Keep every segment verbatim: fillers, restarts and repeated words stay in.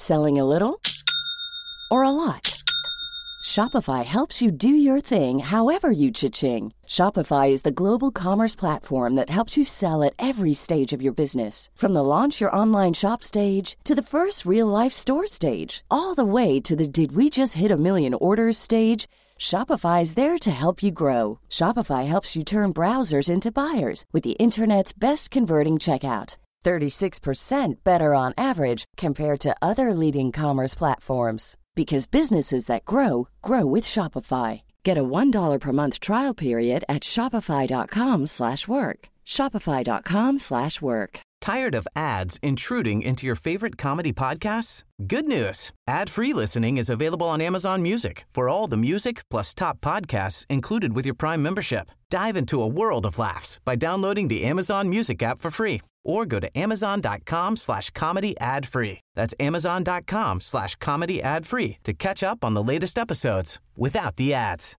Selling a little or a lot? Shopify helps you do your thing however you cha-ching. Shopify is the global commerce platform that helps you sell at every stage of your business. From the launch your online shop stage to the first real-life store stage, all the way to the did we just hit a million orders stage. Shopify is there to help you grow. Shopify helps you turn browsers into buyers with the internet's best converting checkout. thirty-six percent better on average compared to other leading commerce platforms. Because businesses that grow, grow with Shopify. Get a one dollar per month trial period at shopify.com slash work. Shopify.com slash work. Tired of ads intruding into your favorite comedy podcasts? Good news. Ad-free listening is available on Amazon Music for all the music plus top podcasts included with your Prime membership. Dive into a world of laughs by downloading the Amazon Music app for free or go to amazon.com slash comedy ad free. That's amazon.com slash comedy ad free to catch up on the latest episodes without the ads.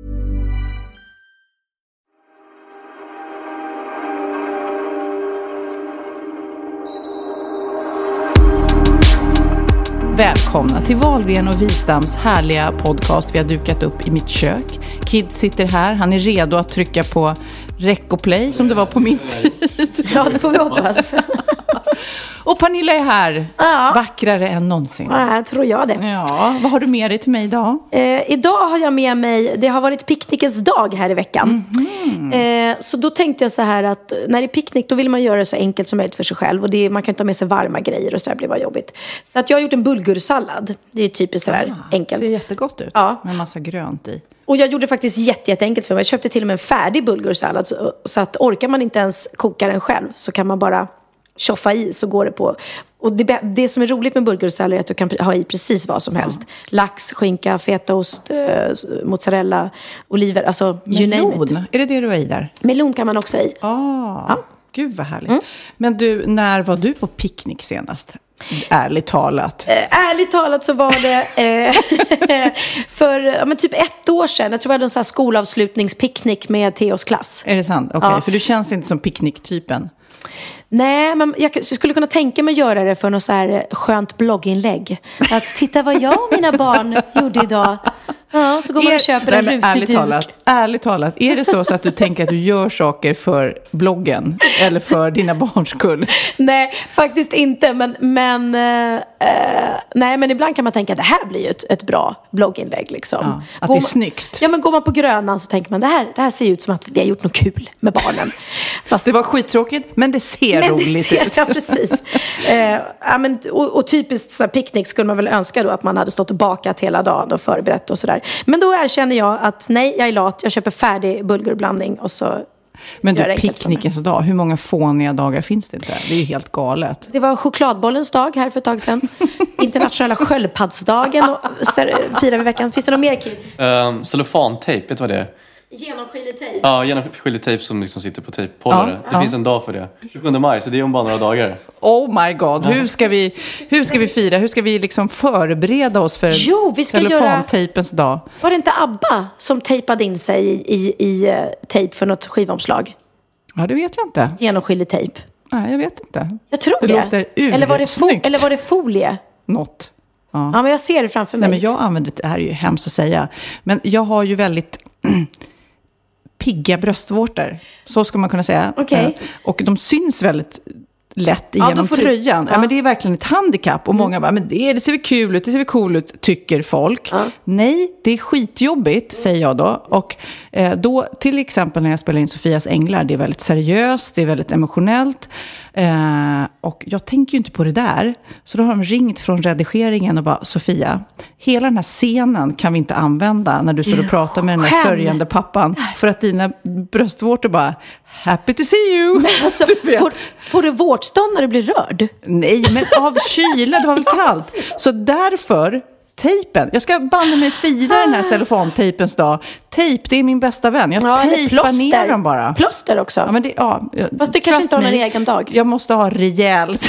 Välkomna till Wahlgren och Wistams härliga podcast vi har dukat upp i mitt kök. Kid sitter här, han är redo att trycka på rec och play som det var på min tid. Ja, det får vi hoppas. Och Pernilla är här, ja. Vackrare än någonsin. Ja, tror jag det. Ja, vad har du med dig till mig idag? Eh, idag har jag med mig, det har varit picknickens dag här i veckan. Mm-hmm. Eh, så då tänkte jag så här att när det är picknick då vill man göra det så enkelt som möjligt för sig själv. Och det, man kan inte ta med sig varma grejer och så där blir bara jobbigt. Så att jag har gjort en bulgursallad. Det är typiskt så här ah, enkelt. Det ser jättegott ut, ja. Med en massa grönt i. Och jag gjorde faktiskt jätte, jätteenkelt för mig. Jag köpte till och med en färdig bulgursallad. Så, så att orkar man inte ens koka den själv så kan man bara tjoffa i så går det på. Och det, det som är roligt med bulgursallad är att du kan ha i precis vad som helst. Mm. Lax, skinka, fetaost, eh, mozzarella, oliver, alltså you name it. Är det det du har i där? Melon kan man också ha i. Ah, ja. Gud vad härligt. Mm. Men du, när var du på picknick senast? Ärligt talat. Eh, ärligt talat så var det eh, för ja, men typ ett år sedan. Jag tror det var en sån här skolavslutningspicknick med Theos klass. Är det sant? Okej, okay. Ja. För du känns inte som picknicktypen. Nej, men jag skulle kunna tänka mig att göra det för något så här skönt blogginlägg. Att titta vad jag och mina barn gjorde idag. Ja, så går man och köper en rutig ärligt talat, ärligt talat, är det så, så att du tänker att du gör saker för bloggen eller för dina barns skull? Nej, faktiskt inte. Men, men, eh, nej, men ibland kan man tänka att det här blir ju ett, ett bra blogginlägg. Liksom. Ja, att går det är man, snyggt. Ja, men går man på Grönan så tänker man det här, det här ser ut som att vi har gjort något kul med barnen. Fast det var skittråkigt, men det ser men roligt det ser, ut. Ja, precis. eh, ja, men, och, och typiskt så här, picknick skulle man väl önska då att man hade stått och bakat hela dagen och förberett och sådär. Men då erkänner jag att nej, jag är lat. Jag köper färdig bulgurblandning och så. Men du, picknickens dag, hur många fåniga dagar finns det inte? Det är ju helt galet. Det var chokladbollens dag här för ett tag sedan. Internationella sköldpaddsdagen och firar vi veckan. Finns det något mer, Kid? Um, Cellofantejp, vet du vad det är? Genomskinlig tejp. Ja, genomskinlig tejp som liksom sitter på tejphållare. Ja, det ja. finns en dag för det. tjugosjunde maj, så det är om bara några dagar. Oh my god, ja. hur, ska vi, hur ska vi fira? Hur ska vi liksom förbereda oss för jo, vi ska cellofantejpens göra... dag? Var det inte ABBA som tejpade in sig i, i, i uh, tejp för något skivomslag? Ja, det vet jag inte. Genomskinlig tejp. Nej, jag vet inte. Jag tror det. Det låter eller var det, fo- eller var det folie? Något. Ja. ja, men jag ser det framför mig. Nej, men jag använder det, här är ju hemskt att säga. Men jag har ju väldigt... pigga bröstvårtor, så ska man kunna säga. Okay. Och de syns väldigt lätt ja, genom tröjan. Du, ja. Ja, men det är verkligen ett handikapp. Och mm. många bara, men det, det ser väl kul ut, det ser väl cool ut, tycker folk. Ja. Nej, det är skitjobbigt, säger jag då. Och eh, då, till exempel när jag spelar in Sofias Änglar, det är väldigt seriöst, det är väldigt emotionellt. Eh, och jag tänker ju inte på det där. Så då har de ringt från redigeringen och bara, Sofia, hela den här scenen kan vi inte använda när du står och pratar med den här sörjande pappan. För att dina bröstvårtor bara, happy to see you. Men alltså, får, får du vårtstånd när du blir rörd? Nej, men av kyla, det var väl kallt. Så därför, tejpen. Jag ska banna mig fira den här cellofantejpens dag. Tejp, det är min bästa vän. Jag ja, tejpar ner dem bara. Plåster också. Ja, men det, ja, fast det kanske inte har någon egen dag. Jag måste ha rejält.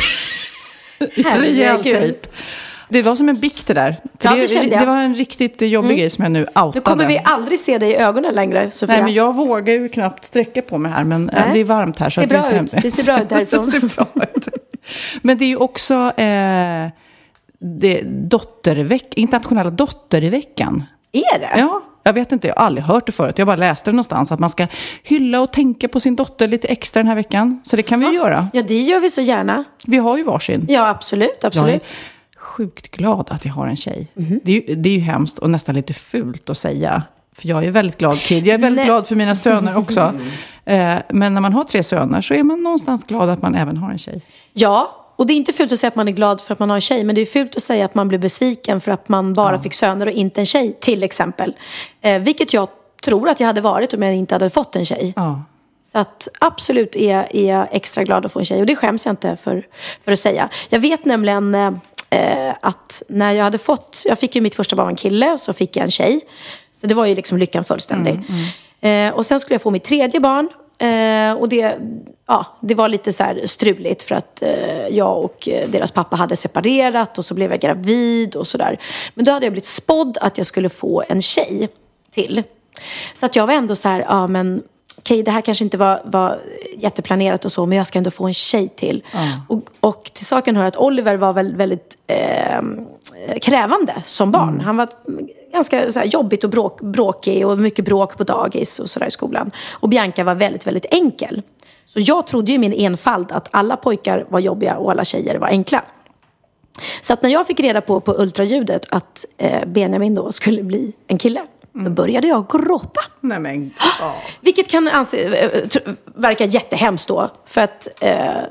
rejält tejp. Det var som en bikt det där. Ja, det, det, det var en riktigt jobbig mm. grej som jag nu outade. Nu kommer vi aldrig se dig i ögonen längre, Sofia. Nej, men jag vågar ju knappt sträcka på mig här. Men Nej. det är varmt här. Så det, ser bra ut. det ser bra ut därifrån. det ser bra ut. Men det är ju också... Eh, det dotterveck, internationella dotterveckan. Är det? Ja, jag vet inte, jag har aldrig hört det förut. Jag bara läste det någonstans att man ska hylla och tänka på sin dotter lite extra den här veckan. Så det kan vi ja. göra. Ja, det gör vi så gärna. Vi har ju varsin. Ja, absolut, absolut. Jag är sjukt glad att jag har en tjej. Mm-hmm. Det, är ju, det är ju hemskt och nästan lite fult att säga. För jag är väldigt glad kid. Jag är väldigt Nej. glad för mina söner också. eh, men när man har tre söner så är man någonstans glad att man även har en tjej. Ja, och det är inte fult att säga att man är glad för att man har en tjej. Men det är fult att säga att man blir besviken för att man bara ja. fick söner och inte en tjej, till exempel. Eh, vilket jag tror att jag hade varit om jag inte hade fått en tjej. Ja. Så att absolut är, är jag extra glad att få en tjej. Och det skäms jag inte för, för att säga. Jag vet nämligen eh, att när jag hade fått... Jag fick ju mitt första barn en kille och så fick jag en tjej. Så det var ju liksom lyckan fullständig. Mm, mm. Eh, och sen skulle jag få mitt tredje barn. Eh, och det, ja, det var lite så här struligt för att eh, jag och deras pappa hade separerat och så blev jag gravid och sådär. Men då hade jag blivit spådd att jag skulle få en tjej till. Så att jag var ändå så här, ja men okej, det här kanske inte var, var jätteplanerat och så, men jag ska ändå få en tjej till. Mm. Och, och till saken hör att Oliver var väl väldigt eh, krävande som barn. Mm. Han var ganska så här, jobbigt och bråk, bråkig och mycket bråk på dagis och sådär i skolan. Och Bianca var väldigt, väldigt enkel. Så jag trodde ju i min enfald att alla pojkar var jobbiga och alla tjejer var enkla. Så att när jag fick reda på på ultraljudet att eh, Benjamin då skulle bli en kille, då började jag gråta. Nej, men, oh. Vilket kan anse, äh, verka jättehemskt då. För att äh,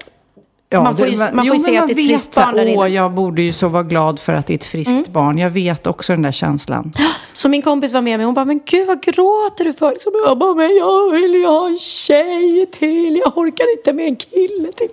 ja, man får ju, man jo, får ju se att det är ett friskt barn där inne. Jag borde ju så vara glad för att det är ett friskt mm. barn. Jag vet också den där känslan. Så min kompis var med mig. Hon bara, men gud vad gråter du för? Liksom, jag bara, men jag vill ju ha en tjej till. Jag orkar inte med en kille till.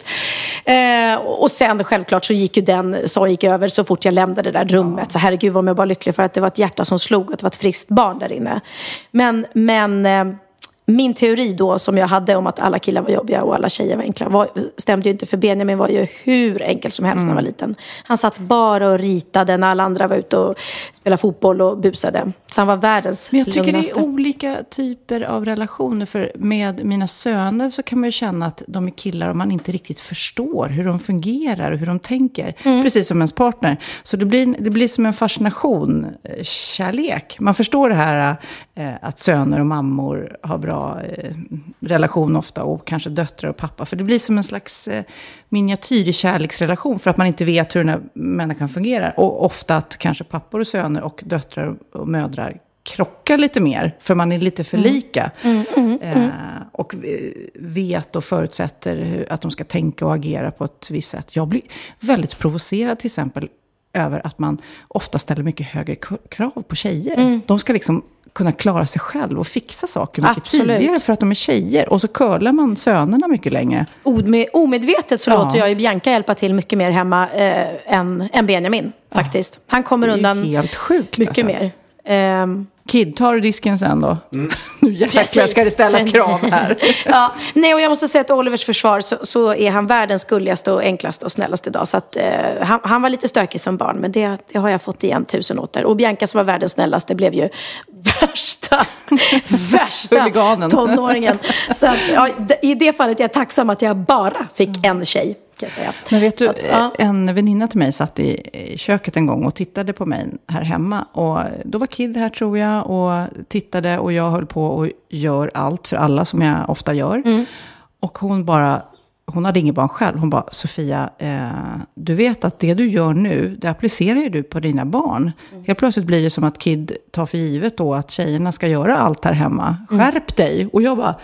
Eh, och sen självklart så gick ju den så gick över så fort jag lämnade det där rummet. Så herregud var jag bara lycklig för att det var ett hjärta som slog och att det var ett friskt barn där inne. Men, men eh, min teori då som jag hade om att alla killar var jobbiga och alla tjejer var enkla var, stämde ju inte, för Benjamin var ju hur enkel som helst mm. när han var liten. Han satt bara och ritade när alla andra var ute och spelade fotboll och busade. Så han var världens Men jag tycker lugnaste. Det är olika typer av relationer. För med mina söner så kan man ju känna att de är killar och man inte riktigt förstår hur de fungerar och hur de tänker. Mm. Precis som ens partner. Så det blir, det blir som en fascination, kärlek. Man förstår det här eh, att söner och mammor har bra relation ofta och kanske döttrar och pappa. För det blir som en slags eh, miniatyrkärleksrelation för att man inte vet hur den här människan fungerar. Och ofta att kanske pappor och söner och döttrar och mödrar krockar lite mer för man är lite för lika. Mm, mm, mm. Eh, och vet och förutsätter hur, att de ska tänka och agera på ett visst sätt. Jag blir väldigt provocerad till exempel över att man ofta ställer mycket högre krav på tjejer. Mm. De ska liksom kunna klara sig själv och fixa saker mycket Absolut. tidigare för att de är tjejer. Och så curlar man sönerna mycket längre. Med, omedvetet så ja. låter jag ju Bianca hjälpa till mycket mer hemma eh, än, än Benjamin faktiskt. Ja. Han kommer undan helt sjukt, mycket alltså. mer. Um, Kid, tar du disken sen då? Mm. Nu jäklar ska det ställas krav här. ja. Nej, och jag måste säga att Olivers försvar så, så är han världens gulligaste och enklaste och snällaste idag. Så att, eh, han, han var lite stökig som barn, men det, det har jag fått igen tusen åter. Och Bianca som var världens snällaste blev ju värsta, värsta tonåringen. Så att, ja, i det fallet är jag tacksam att jag bara fick en tjej. Men vet du, att, ja. en väninna till mig satt i, i köket en gång och tittade på mig här hemma. Och då var Kid här tror jag och tittade och jag höll på och gör allt för alla som jag ofta gör. Mm. Och hon bara, hon hade inget barn själv. Hon bara, Sofia, eh, du vet att det du gör nu, det applicerar du på dina barn. Mm. Helt plötsligt blir det som att Kid tar för givet då att tjejerna ska göra allt här hemma. Skärp mm. dig! Och jag bara...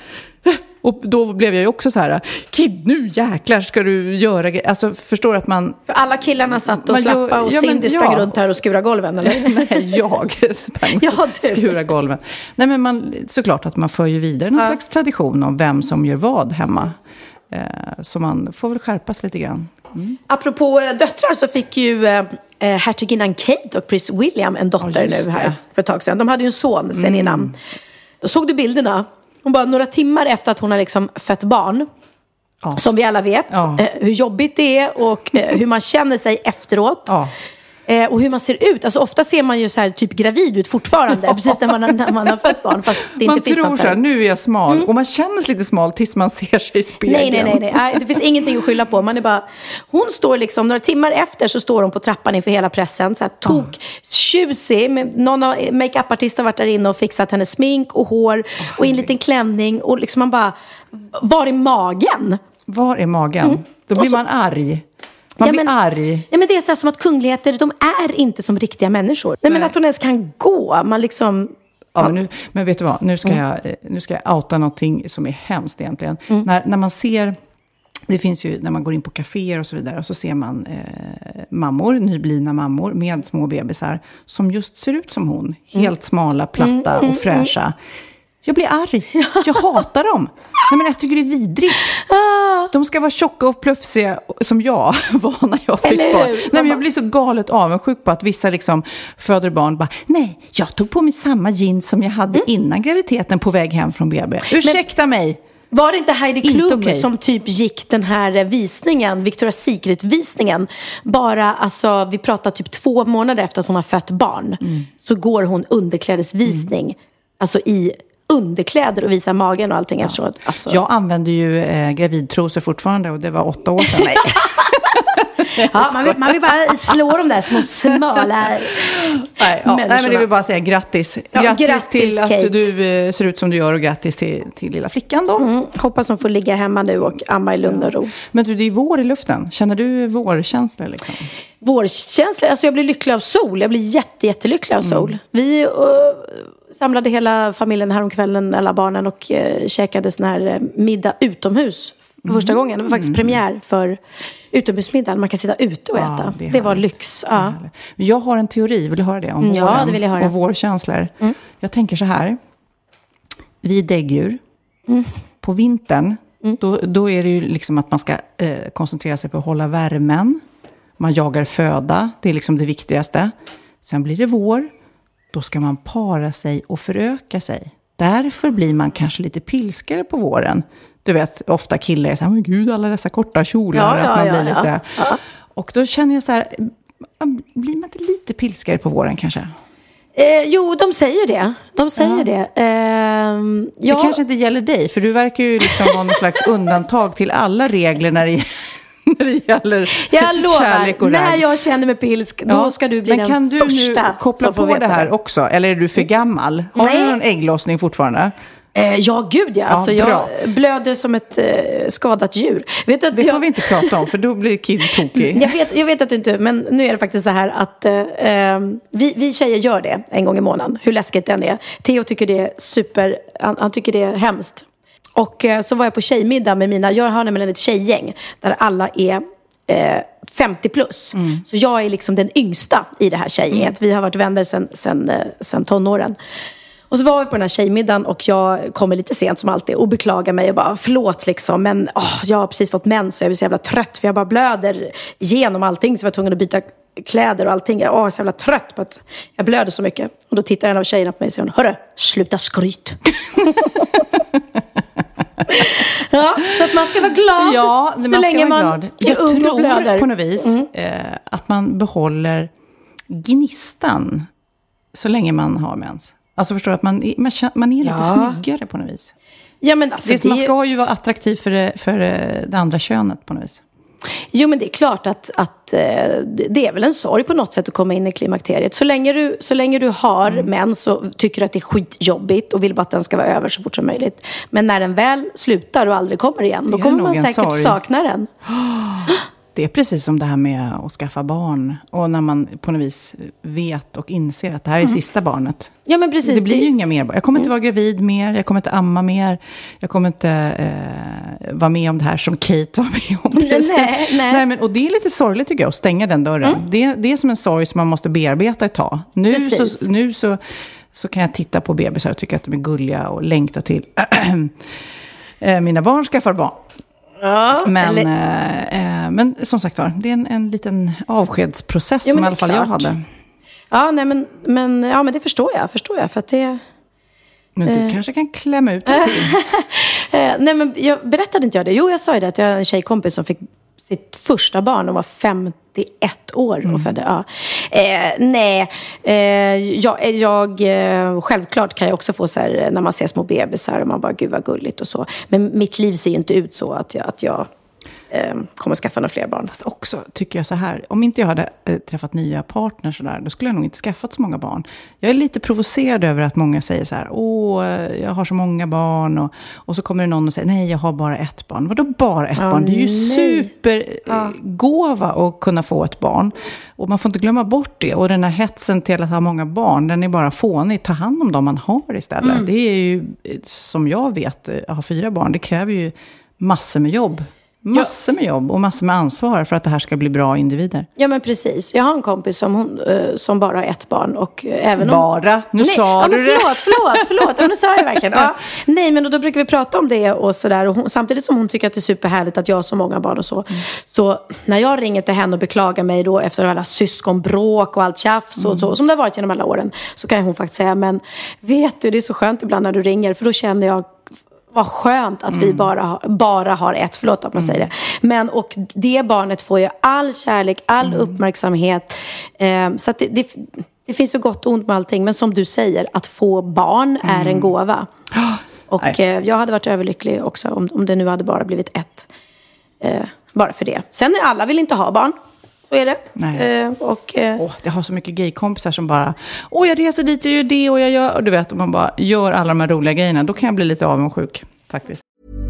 Och då blev jag ju också så här, Kid, nu jäklar ska du göra grejer. Alltså förstår att man... För alla killarna satt och slappade och ja, Cindy ja. sprang runt här och skura golven, eller? Nej, jag sprang ja, och skura golven. Nej, men man, såklart att man för ju vidare någon ja. slags tradition om vem som gör vad hemma. Eh, så man får väl skärpas lite grann. Mm. Apropå döttrar så fick ju eh, hertiginnan Kate och prins William en dotter oh, nu här för ett tag sedan. De hade ju en son sen mm. innan. Då såg du bilderna. Hon bara några timmar efter att hon har liksom fött barn. Ja. Som vi alla vet. Ja. Eh, hur jobbigt det är och eh, hur man känner sig efteråt. Ja. Eh, och hur man ser ut. Alltså ofta ser man ju så här typ gravid ut fortfarande. Ja. Precis när man, när man har fött barn. Fast det man inte tror så här, nu är jag smal. Mm. Och man känner sig lite smal tills man ser sig i spegeln. Nej, nej, nej, nej. nej. Det finns ingenting att skylla på. Man är bara... Hon står liksom, några timmar efter så står hon på trappan inför hela pressen. Så här tok, oh. tjusig. Någon av make-up-artister har varit där inne och fixat hennes smink och hår. Oh, och i en liten klänning. Och liksom man bara, var är magen? Var är magen? Mm. Då blir så, man arg. Man ja, blir men, arg. Ja, men det är så här som att kungligheter, de är inte som riktiga människor. Nej, men att hon ens kan gå. Man liksom... Ja, men, nu, men vet du vad? Nu ska, mm. jag, nu ska jag outa någonting som är hemskt egentligen. Mm. När, när man ser... Det finns ju när man går in på kaféer och så vidare. Och så ser man eh, mammor, nyblivna mammor med små bebisar. Som just ser ut som hon. Helt mm. smala, platta mm, och fräscha. Mm. Jag blir arg. Jag hatar dem. Nej, men jag tycker det är vidrigt. De ska vara tjocka och plufsiga som jag var när jag fick barn. Nej, men jag blir så galet avundsjuk på att vissa liksom föder barn. Bara, nej, jag tog på mig samma jeans som jag hade mm. innan graviditeten på väg hem från B B. Ursäkta men, mig. Var det inte Heidi Klum okay. som typ gick den här visningen, Victoria's Secret-visningen? Bara, alltså, vi pratar typ två månader efter att hon har fött barn. Mm. Så går hon underklädesvisning. Mm. Alltså i... underkläder och visa magen och allting. Ja. Alltså. Jag använder ju eh, gravidtrosor fortfarande och det var åtta år sedan. ja, man, vill, man vill bara slå de där små smala nej, ja, nej, men det vill bara säga grattis. Ja, grattis, grattis till Kate. Att du eh, ser ut som du gör och grattis till, till lilla flickan då. Mm, hoppas hon får ligga hemma nu och amma i lugn och ro. Men du, det är vår i luften. Känner du vårkänsla liksom? Vårkänsla? Alltså jag blir lycklig av sol. Jag blir jätte, jättelycklig av sol. Mm. Vi... Uh, samlade hela familjen häromkvällen, alla barnen, och eh, käkade sån här eh, middag utomhus för första mm. gången. Det var faktiskt mm. premiär för utomhusmiddagen. Man kan sitta ute och ja, äta. Det, det var lyx. Ja. Men jag har en teori, vill du höra det? Om våren ja, det vill jag höra. Och vårkänslor. Mm. Jag tänker så här. Vi är däggdjur. Mm. På vintern, mm. då, då är det ju liksom att man ska eh, koncentrera sig på att hålla värmen. Man jagar föda. Det är liksom det viktigaste. Sen blir det vår. Då ska man para sig och föröka sig. Därför blir man kanske lite pilskare på våren. Du vet, ofta killar är så här, men gud, alla dessa korta kjolar. Ja, ja, att man ja, blir ja. lite... Ja. Och då känner jag så här, blir man inte lite pilskare på våren kanske? Eh, jo, de säger det. De säger ja. det. Eh, ja. Det kanske inte gäller dig, för du verkar ju liksom vara någon slags undantag till alla regler när det när det gäller jag lovar, kärlek och när jag känner mig pilsk, då ja. ska du bli men den kan du första nu koppla på det här det. också? Eller är du för gammal? Har Nej. du någon ägglossning fortfarande? Eh, ja, gud ja. Alltså, ja jag blöder som ett eh, skadat djur. Vet att det jag... får vi inte prata om, för då blir Kid tokig. jag, vet, jag vet att du inte, men nu är det faktiskt så här att eh, vi, vi tjejer gör det en gång i månaden. Hur läskigt den är. Theo tycker det är super, han, han tycker det är hemskt. Och eh, så var jag på tjejmiddag med mina, jag har nämligen ett tjejgäng där alla är eh, femtio plus. Mm. Så jag är liksom den yngsta i det här tjejgänget. Mm. Vi har varit vänner sen, sen, eh, sen tonåren. Och så var vi på den här tjejmiddagen och jag kommer lite sent som alltid och beklagar mig och bara förlåt liksom. Men åh, jag har precis fått mens så jag är så jävla trött för jag bara blöder igenom allting så jag var tvungen att byta kläder och allting. Jag är så jävla trött på att jag blöder så mycket. Och då tittar en av tjejerna på mig och säger, hörru, sluta skryt. Ja, så att man ska vara glad ja, så man länge man glad. är jag ung och blöder. tror på något vis mm. eh, att man behåller gnistan så länge man har mens. Alltså förstår du att man, man, man är lite ja. snyggare på något vis. Ja, men alltså det, det... Man ska ju vara attraktiv för det, för det andra könet på något vis. Jo, men det är klart att, att det är väl en sorg på något sätt att komma in i klimakteriet. Så länge du, så länge du har mm. mens så tycker du att det är skitjobbigt och vill bara att den ska vara över så fort som möjligt. Men när den väl slutar och aldrig kommer igen, då kommer man säkert sorg. sakna den. Det är precis som det här med att skaffa barn. Och när man på något vis vet och inser att det här är mm. sista barnet. Ja, men precis. Det blir det... ju inga mer barn. Jag kommer mm. inte vara gravid mer. Jag kommer inte amma mer. Jag kommer inte eh, vara med om det här som Kate var med om. Nej, nej. nej, men, och det är lite sorgligt tycker jag att stänga den dörren. Mm. Det, det är som en sorg som man måste bearbeta ett tag. Nu, så, nu så, så kan jag titta på bebisar och tycka att de är gulliga och längta till mina barn skaffar barn. Ja, men, eller... äh, men som sagt var, det är en, en liten avskedsprocess ja, som i alla fall klart. jag hade. Ja, nej, men, men, ja, men det förstår jag, förstår jag för att det... Men du eh... kanske kan klämma ut det till. Nej, men jag berättade inte jag det. Jo, jag sa ju det att jag har en tjejkompis som fick sitt första barn och var femtio trettioett år mm. och födde. Ja. Eh, nej, eh, jag, jag eh, självklart kan jag också få så här när man ser små bebisar och man bara, gud vad gulligt och så. Men mitt liv ser ju inte ut så att jag, att jag eh, kommer skaffa några fler barn. Fast också tycker jag så här, om inte jag hade eh, träffat nya partners så där, då skulle jag nog inte skaffat så många barn. Jag är lite provocerad över att många säger så här, åh, jag har så många barn och, och så kommer det någon och säger, nej, jag har bara ett barn. Vadå bara ett oh, barn? Det är ju supergåva ja. att kunna få ett barn. Och man får inte glömma bort det. Och den här hetsen till att ha många barn, den är bara fånig. Ta hand om dem man har istället. Mm. Det är ju, som jag vet, att ha fyra barn, det kräver ju massor med jobb. Massor med jobb och massor med ansvar för att det här ska bli bra individer. Ja, men precis. Jag har en kompis som, hon, som bara har ett barn. Och även om... Bara? Nu Nej, sa ja, du men det. Förlåt, förlåt, förlåt. Ja, nu sa jag verkligen. Ja. Nej, men då brukar vi prata om det och sådär. Och hon, samtidigt som hon tycker att det är superhärligt att jag har så många barn och så. Mm. Så när jag ringer till henne och beklagar mig då efter alla syskonbråk och allt tjafs och mm. så, som det har varit genom alla åren, så kan hon faktiskt säga, men vet du, det är så skönt ibland när du ringer, för då känner jag, vad skönt att mm. vi bara, bara har ett, förlåt att man mm. säger det. Men, och det barnet får ju all kärlek, all mm. uppmärksamhet. Eh, så att det, det, det finns ju gott och ont med allting. Men som du säger, att få barn mm. är en gåva. Och eh, jag hade varit överlycklig också om, om det nu hade bara blivit ett. Eh, bara för det. Sen är alla vill inte ha barn. Så är det. Eh, och, eh. oh, jag har så mycket gaykompisar som bara, åh, jag reser dit och gör det och jag gör, och du vet, om man bara gör alla de här roliga grejerna, då kan jag bli lite avundsjuk faktiskt.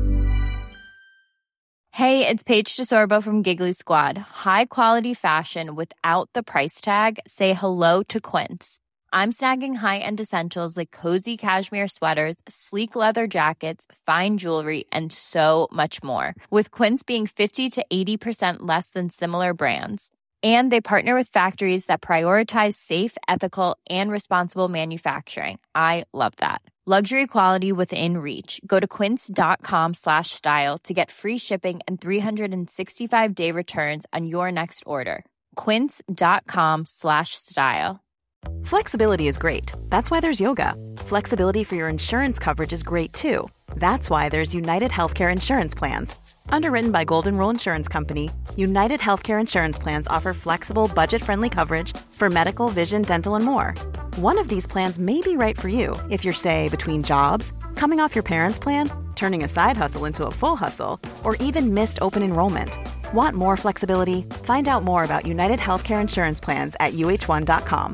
Hey, it's Paige DeSorbo from Giggly Squad. High quality fashion without the price tag. Say hello to Quince. I'm snagging high-end essentials like cozy cashmere sweaters, sleek leather jackets, fine jewelry, and so much more. With Quince being fifty to eighty percent less than similar brands. And they partner with factories that prioritize safe, ethical, and responsible manufacturing. I love that. Luxury quality within reach. Go to quince.com slash style to get free shipping and three sixty-five day returns on your next order. Quince.com slash style. Flexibility is great. That's why there's yoga. Flexibility for your insurance coverage is great too. That's why there's United Healthcare Insurance Plans. Underwritten by Golden Rule Insurance Company, United Healthcare Insurance Plans offer flexible, budget-friendly coverage for medical, vision, dental, and more. One of these plans may be right for you if you're, say, between jobs, coming off your parents' plan, turning a side hustle into a full hustle, or even missed open enrollment. Want more flexibility? Find out more about United Healthcare Insurance Plans at u h one dot com.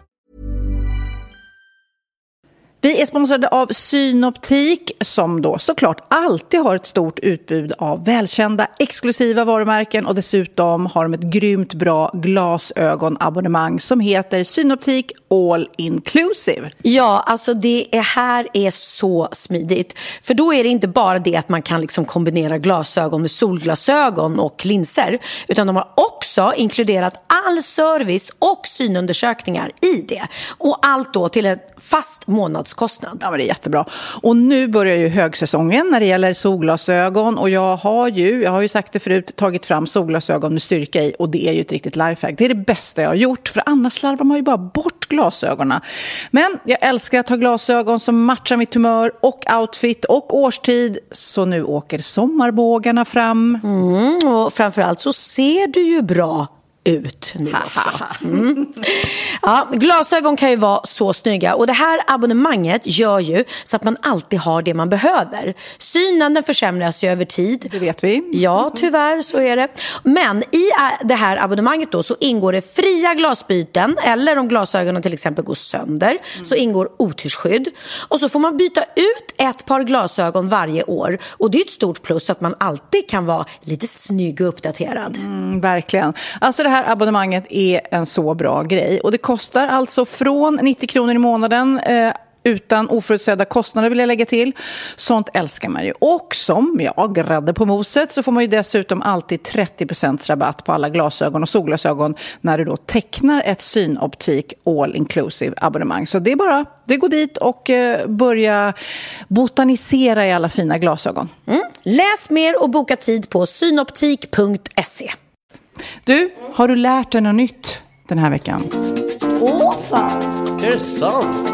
Vi är sponsrade av Synoptik som då såklart alltid har ett stort utbud av välkända exklusiva varumärken och dessutom har de ett grymt bra glasögonabonnemang som heter Synoptik All Inclusive. Ja, alltså det är, här är så smidigt. För då är det inte bara det att man kan liksom kombinera glasögon med solglasögon och linser, utan de har också inkluderat all service och synundersökningar i det. Och allt då till ett fast månads kostnad. Ja, men det är jättebra. Och nu börjar ju högsäsongen när det gäller solglasögon och jag har ju, jag har ju sagt det förut, tagit fram solglasögon med styrka i och det är ju ett riktigt lifehack. Det är det bästa jag har gjort, för annars slarvar man ju bara bort glasögonen. Men jag älskar att ha glasögon som matchar mitt humör och outfit och årstid, så nu åker sommarbågarna fram. Mm, och framförallt så ser du ju bra ut nu också. Mm. Ja, glasögon kan ju vara så snygga och det här abonnemanget gör ju så att man alltid har det man behöver. Synen, den försämras ju över tid. Det vet vi. Ja, tyvärr så är det. Men i det här abonnemanget då så ingår det fria glasbyten, eller om glasögonen till exempel går sönder mm. så ingår otyrsskydd. Och så får man byta ut ett par glasögon varje år. Och det är ett stort plus att man alltid kan vara lite snygg och uppdaterad. Mm, verkligen. Alltså det här abonnemanget är en så bra grej. Och det kostar alltså från nittio kronor i månaden eh, utan oförutsedda kostnader, vill jag lägga till. Sånt älskar man ju. Och som jag grädde på moset så får man ju dessutom alltid trettio procent rabatt på alla glasögon och solglasögon när du då tecknar ett Synoptik All Inclusive abonnemang. Så det är bara, det går dit och eh, börja botanisera i alla fina glasögon. Mm. Läs mer och boka tid på synoptik punkt se. Du, har du lärt dig något nytt den här veckan? Åh fan! Är det sant?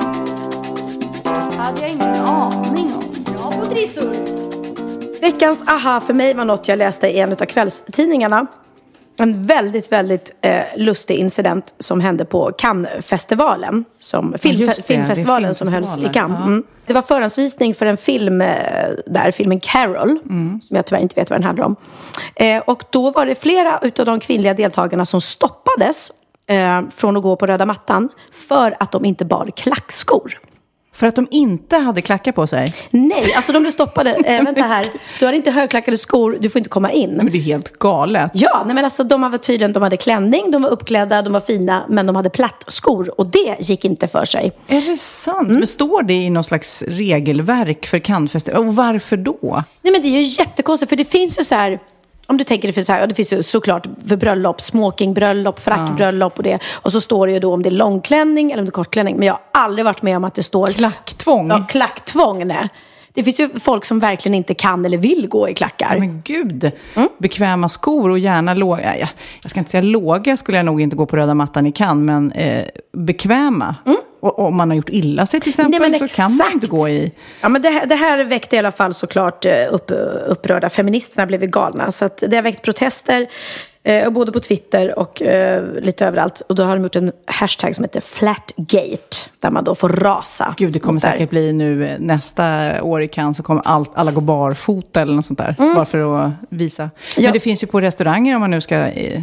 Hade jag ingen aning om. Jag har fått trissor. Veckans aha för mig var något jag läste i en av kvällstidningarna. en väldigt, väldigt eh, lustig incident som hände på Cannes-festivalen. Som, film, ja, det, filmfestivalen som hölls i Cannes. Ja. Mm. Det var förhandsvisning för en film eh, där, filmen Carol, mm. som jag tyvärr inte vet vad den handlar om. Eh, och då var det flera utav de kvinnliga deltagarna som stoppades eh, från att gå på röda mattan för att de inte bar klackskor. För att de inte hade klackar på sig? Nej, alltså de blev stoppade. Eh, vänta här, du har inte högklackade skor, du får inte komma in. Men det är helt galet. Ja, nej men alltså de var tydligen, de hade klänning, de var uppklädda, de var fina, men de hade plattskor och det gick inte för sig. Är det sant? Mm. Men står det i någon slags regelverk för Cannes-festivalen? Och varför då? Nej men det är ju jättekonstigt, för det finns ju så här... Om du tänker det finns så här, det finns ju såklart för bröllop, smokingbröllop, frackbröllop och det. Och så står det ju då om det är långklänning eller om det är kortklänning. Men jag har aldrig varit med om att det står... Klacktvång? Ja, klacktvång, nej. Det finns ju folk som verkligen inte kan eller vill gå i klackar. Men gud, mm. bekväma skor och gärna låga. Jag, jag ska inte säga låga, skulle jag nog inte gå på röda mattan i Cannes, men eh, bekväma. Mm. Och om man har gjort illa sig till exempel, nej, så exakt. Kan man inte gå i... Ja, men det här, det här väckte i alla fall såklart upp, upprörda. Feministerna blev galna. Så att det har väckt protester, eh, både på Twitter och eh, lite överallt. Och då har de gjort en hashtag som heter Flatgate, där man då får rasa. Gud, det kommer säkert bli nu nästa år i Cannes så kommer allt, alla gå barfota eller något sånt där. Mm. Bara för att visa. Ja. Men det finns ju på restauranger, om man nu ska eh,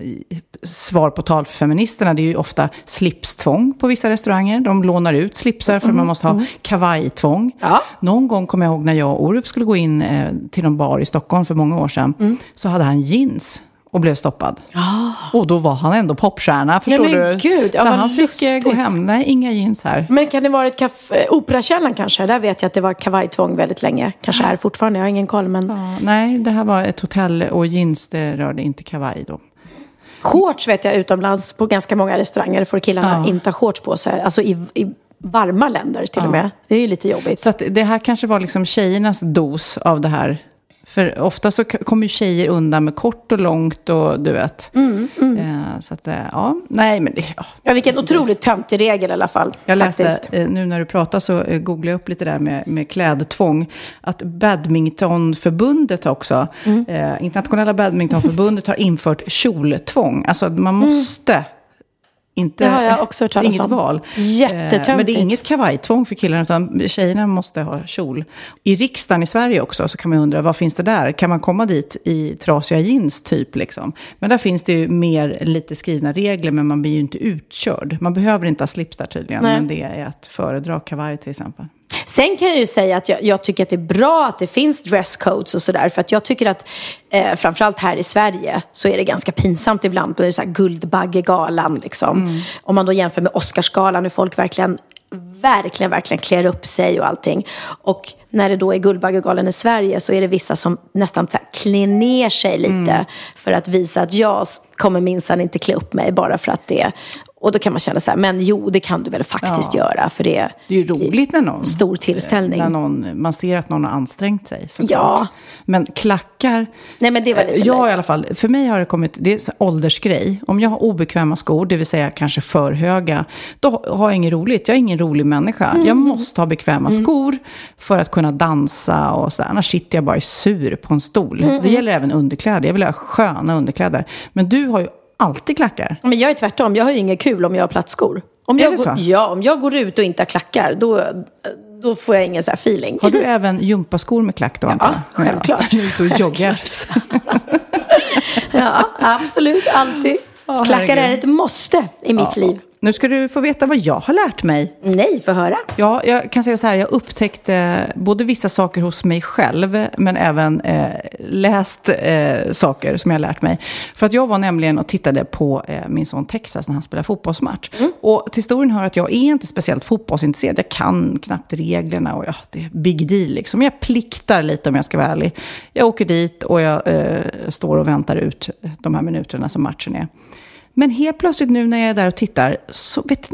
svar på tal för feministerna, det är ju ofta slipstvång på vissa restauranger. De lånar ut slipsar för mm. man måste ha mm. kavajtvång. Ja. Någon gång kommer jag ihåg när jag och Orup skulle gå in eh, till någon bar i Stockholm för många år sedan, mm. så hade han jeans och blev stoppad. Oh. Och då var han ändå popstjärna, förstår ja, men du? Gud, ja, så han fick lustigt. gå hem. Nej, inga jeans här. Men kan det vara ett kaf- Operakällan kanske? Där vet jag att det var kavajtvång väldigt länge. Kanske är fortfarande, jag har ingen koll. Men... Ja, nej, det här var ett hotell och jeans, det rörde inte kavaj då. Shorts vet jag utomlands på ganska många restauranger får killarna ja. inte ha shorts på sig. Alltså i, i varma länder till ja. och med. Det är ju lite jobbigt. Så att det här kanske var liksom tjejernas dos av det här. För ofta så kommer ju tjejer undan med kort och långt och du vet. Mm, mm. Eh, så att, ja, nej men det... Ja, ja vilken otroligt töntig regel i alla fall. Jag läste, eh, nu när du pratar så eh, googlade jag upp lite där med, med klädtvång. Att badmintonförbundet också, mm. eh, internationella badmintonförbundet har infört kjoltvång. Alltså man måste... Mm. Inte, det har jag också hört talas om. Inget val. Jättetöntigt. Men det är inget kavajtvång för killarna, utan tjejerna måste ha kjol. I riksdagen i Sverige också så kan man undra, vad finns det där? Kan man komma dit i trasiga jeans typ liksom? Men där finns det ju mer lite skrivna regler, men man blir ju inte utkörd. Man behöver inte ha slips där tydligen, Nej. men det är att föredra kavaj till exempel. Sen kan jag ju säga att jag, jag tycker att det är bra att det finns dresscodes och sådär. För att jag tycker att eh, framförallt här i Sverige så är det ganska pinsamt ibland. Då är det så här Guldbaggegalan liksom. Mm. Om man då jämför med Oscarsgalan hur folk verkligen, verkligen, verkligen klär upp sig och allting. Och när det då är Guldbaggegalan i Sverige så är det vissa som nästan så här klär ner sig lite. Mm. För att visa att jag kommer minsann inte klä upp mig bara för att det... Och då kan man känna så här, men jo, det kan du väl faktiskt ja. göra. För det, det är ju roligt när någon... Stor tillställning. När någon, man ser att någon har ansträngt sig. Såklart. Ja. Men klackar... Nej, men det var lite jag i alla fall, för mig har det kommit... Det är en åldersgrej. Om jag har obekväma skor, det vill säga kanske för höga, då har jag inget roligt. Jag är ingen rolig människa. Mm. Jag måste ha bekväma mm. skor för att kunna dansa och så. Annars sitter jag bara sur på en stol. Mm. Det gäller även underkläder. Jag vill ha sköna underkläder. Men du har ju alltid klackar. Men jag är tvärtom. Jag har ju inget kul om jag har plattskor. Om jag, går, ja, om jag går ut och inte har klackar, då, då får jag ingen så här feeling. Har du även gympaskor med klack då? Ja, antar? självklart. Ja, ut och joggar. Ja, absolut. Alltid. Oh, klackar är ett måste i mitt ja. liv. Nu ska du få veta vad jag har lärt mig. Nej, för höra. Ja, jag kan säga så här. Jag upptäckte både vissa saker hos mig själv, men även eh, läst eh, saker som jag har lärt mig. För att jag var nämligen och tittade på eh, min son Texas när han spelar fotbollsmatch. Mm. Och till historien hör att jag är inte speciellt fotbollsintresserad. Jag kan knappt reglerna och ja, det är big deal liksom. Jag pliktar lite om jag ska vara ärlig. Jag åker dit och jag eh, står och väntar ut de här minuterna som matchen är. Men helt plötsligt nu när jag är där och tittar så vet inte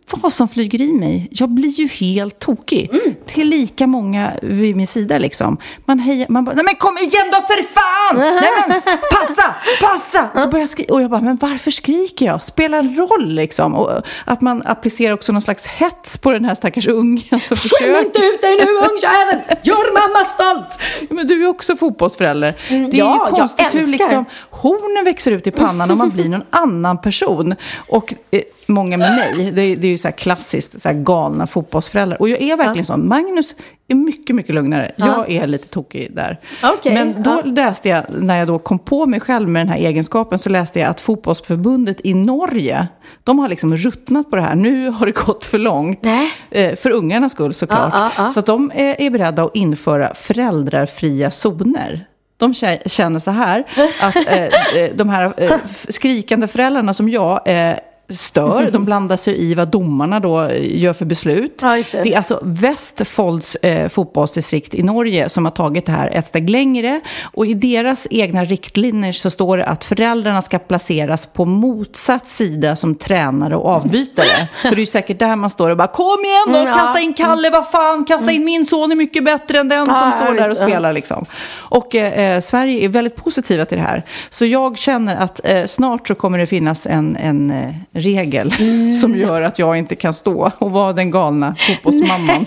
vad som flyger i mig. Jag blir ju helt tokig. Mm. Till lika många vid min sida liksom. Man hejar, man bara, nej men kom igen då för fan! Nej men, passa, passa! Så börjar jag skrika. Och jag bara, men varför skriker jag? Spelar roll liksom. Och att man applicerar också någon slags hets på den här stackars ungen som försöker. Skäm inte ut dig nu, ungjävel! Gör mamma stolt! Men du är också fotbollsförälder. Mm, det är ja, ju konstigt hur liksom hornen växer ut i pannan och man blir någon annan person. Och eh, många med mig, det, det är ju så här klassiskt, så här galna fotbollsföräldrar. Och jag är verkligen ja. sån. Magnus är mycket, mycket lugnare. Ja. Jag är lite tokig där. Okay. Men då ja. läste jag, när jag då kom på mig själv med den här egenskapen, så läste jag att fotbollsförbundet i Norge, de har liksom ruttnat på det här. Nu har det gått för långt. Eh, för ungarnas skull såklart. Ja, ja, ja. Så att de är, är beredda att införa föräldrarfria zoner. De känner så här att eh, de här eh, skrikande föräldrarna som jag eh, stör, de blandar sig i vad domarna då gör för beslut. Ja, just det. Det är alltså Vestfolds eh, fotbollsdistrikt i Norge som har tagit det här ett steg längre, och i deras egna riktlinjer så står det att föräldrarna ska placeras på motsatt sida som tränare och avbytare. För det är ju säkert där man står och bara, kom igen då, kasta in Kalle, vad fan, kasta in min son är mycket bättre än den som ja, står där och det. spelar liksom. Och eh, Sverige är väldigt positiva till det här. Så jag känner att eh, snart så kommer det finnas en, en eh, regel mm. som gör att jag inte kan stå och vara den galna fotbollsmamman.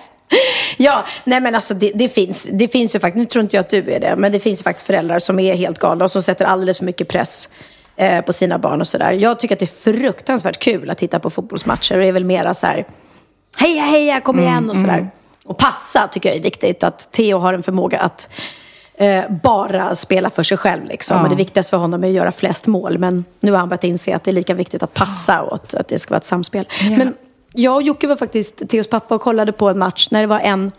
Ja, nej men alltså det, det finns det finns ju faktiskt, nu tror inte jag att du är det, men det finns ju faktiskt föräldrar som är helt galna och som sätter alldeles för mycket press eh, på sina barn och sådär. Jag tycker att det är fruktansvärt kul att titta på fotbollsmatcher, och det är väl mera så här, heja heja, kom igen mm, och sådär. Mm. Och passa tycker jag är viktigt, att Theo har en förmåga att Eh, bara spela för sig själv liksom. Ja. Men det viktigaste för honom är att göra flest mål. Men nu har han börjat inse att det är lika viktigt att passa och att, att det ska vara ett samspel. Ja. Men jag och Jocke var faktiskt Theos pappa och kollade på en match när det var en,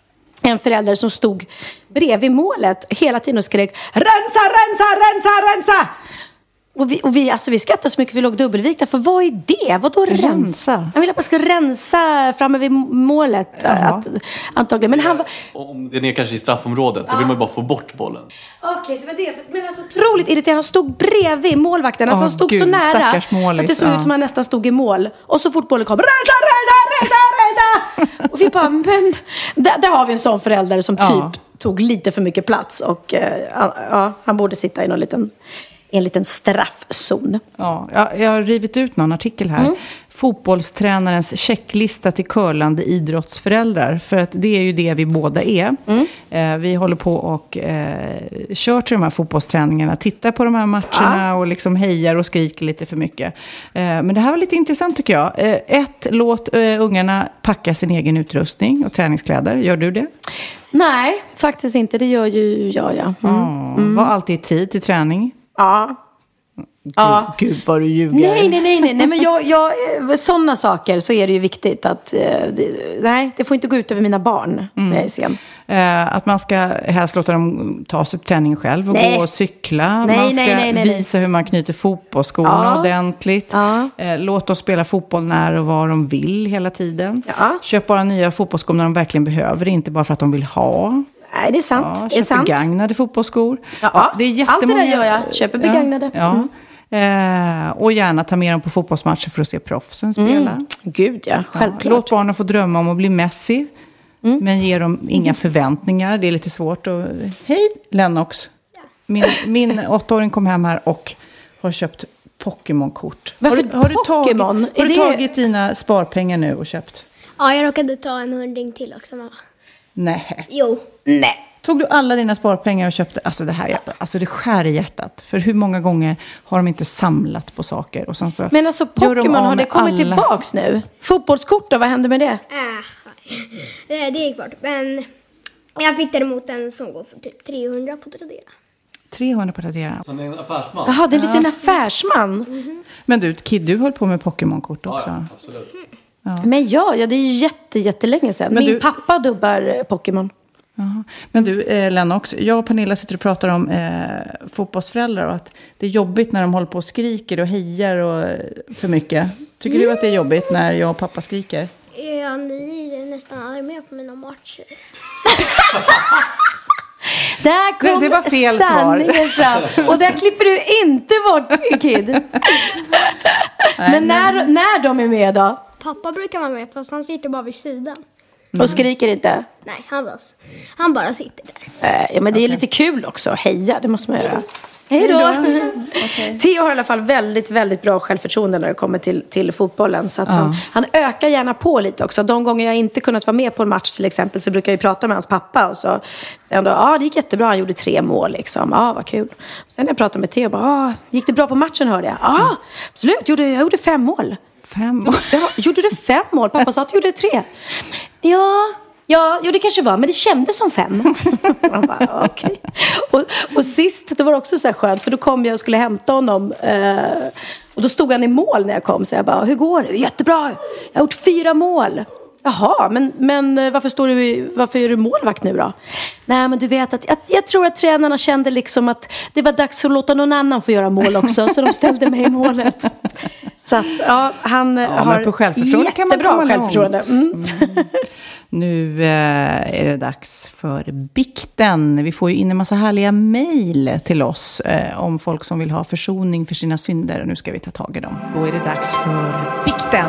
en förälder som stod bredvid målet hela tiden och skrek rensa, rensa, rensa, rensa! Och vi, och vi, alltså vi skrattade så mycket, vi låg dubbelvikta. För vad är det? Vad då rensa? rensa? Jag vill att man ska rensa framme vid målet. Att, antagligen. Men han var... Om det är kanske i straffområdet, då vill man ju bara få bort bollen. Okej, okay, så var det. Men alltså otroligt irriterande. Han stod bredvid målvakten. Alltså, oh, han stod Gud, så nära. Så att det såg ja. ut som han nästan stod i mål. Och så fort bollen kom. Rensa, rensa, rensa, rensa! Och vi bara, men... Där, där har vi en sån förälder som typ ja. tog lite för mycket plats. Och uh, ja, han borde sitta i någon liten... en liten straffzon. Ja, jag, jag har rivit ut någon artikel här. Mm. Fotbollstränarens checklista till curlande idrottsföräldrar. För att det är ju det vi båda är. Mm. Eh, vi håller på och eh, kör till de här fotbollsträningarna. Tittar på de här matcherna ja. och liksom hejar och skriker lite för mycket. Eh, men det här var lite intressant tycker jag. Eh, ett, låt eh, ungarna packa sin egen utrustning och träningskläder. Gör du det? Nej, faktiskt inte. Det gör ju jag, ja. Mm. Oh, mm. Var alltid tid till träning? Ja. Gud, ja. Gud vad du ljuger. Nej, nej, nej, nej, nej men jag, jag, sådana saker så är det ju viktigt att, eh, det, nej, det får inte gå ut över mina barn. Mm. Sen. Eh, att man ska helst låta dem ta sig till träning själv och nej. gå och cykla. Nej, man ska nej, nej, nej, visa hur man knyter fotbollsskorna ja. ordentligt. Ja. Eh, låt dem spela fotboll när och var de vill hela tiden. Ja. Köp bara nya fotbollsskor när de verkligen behöver, inte bara för att de vill ha. Nej, det är sant. Ja, det är sant. begagnade fotbollsskor. Ja, ja, det är jättemånga. Allt det där gör jag. Köper begagnade. Ja, ja. Mm. Eh, och gärna ta med dem på fotbollsmatcher för att se proffsen spela. Mm. Gud, ja. Självklart. Ja, låt barnen få drömma om att bli Messi. Mm. Men ge dem inga förväntningar. Det är lite svårt. Och... Hej, Lennox. Min, min åttaåring kom hem här och har köpt Pokémon-kort. Varför har du, har Pokémon? Du tagit, har du tagit dina sparpengar nu och köpt? Ja, jag råkade ta en hundring till också, mamma. Nej. Jo. Nej. Tog du alla dina sparpengar och köpte... Alltså det här alltså det skär i hjärtat. För hur många gånger har de inte samlat på saker? Och sen så men alltså Pokémon, har det kommit alla... tillbaks nu? Fotbollskort då, vad hände med det? Äh, det, det gick bort. Men jag fick däremot en som går för typ trehundra på Tradera. trehundra på Tradera. Han är en affärsman. Jaha, det är lite en affärsman. Mm-hmm. Men du, Kid, du höll på med Pokémon-kort också. Ja, absolut. Ja. Men ja, ja, det är jätte, jättelänge sedan. Men Min du... pappa dubbar Pokémon. Jaha. Men du, eh, Lennox, jag och Pernilla sitter och pratar om eh, fotbollsföräldrar och att det är jobbigt när de håller på och skriker och hejar och, för mycket. Tycker mm. du att det är jobbigt när jag och pappa skriker? Ja, ni är nästan aldrig med på mina matcher. Där kom det, det var fel svar. Fram. Och där klipper du inte bort, Kid. Nej, men när, när de är med då? pappa brukar vara med fast han sitter bara vid sidan. Och skriker inte? Nej, han bara, han bara sitter där. Äh, ja, men det är lite kul också. Heja, det måste man göra. Hej då! Okay. Theo har i alla fall väldigt, väldigt bra självförtroende när det kommer till, till fotbollen. Så att ja. han, han ökar gärna på lite också. De gånger jag inte kunnat vara med på en match till exempel så brukar jag ju prata med hans pappa. Och så säger han då, ja det gick jättebra, han gjorde tre mål liksom. Ja, vad kul. Och sen när jag pratar med Theo, bara, ja, gick det bra på matchen hörde jag? Ja, absolut, gjorde, jag gjorde fem mål. Fem mål? Ja, gjorde du fem mål? Pappa sa att du gjorde tre. Ja... Ja, jo, det kanske var, men det kändes som fem. Man bara, okay. och, och sist, det var också så här skönt, för då kom jag och skulle hämta honom. Eh, och då stod han i mål när jag kom, så jag bara, hur går det? Jättebra, jag har gjort fyra mål. Jaha, men, men varför, står du, varför är du målvakt nu då? Nej, men du vet att jag, jag tror att tränarna kände liksom att det var dags att låta någon annan få göra mål också. Så de ställde mig i målet. Så att, ja, han ja, har på självförtroende kan man jättebra självförtroende. Mm. Mm. Nu eh, är det dags för bikten. Vi får ju in en massa härliga mejl till oss eh, om folk som vill ha försoning för sina synder. Nu ska vi ta tag i dem. Då är det dags för bikten.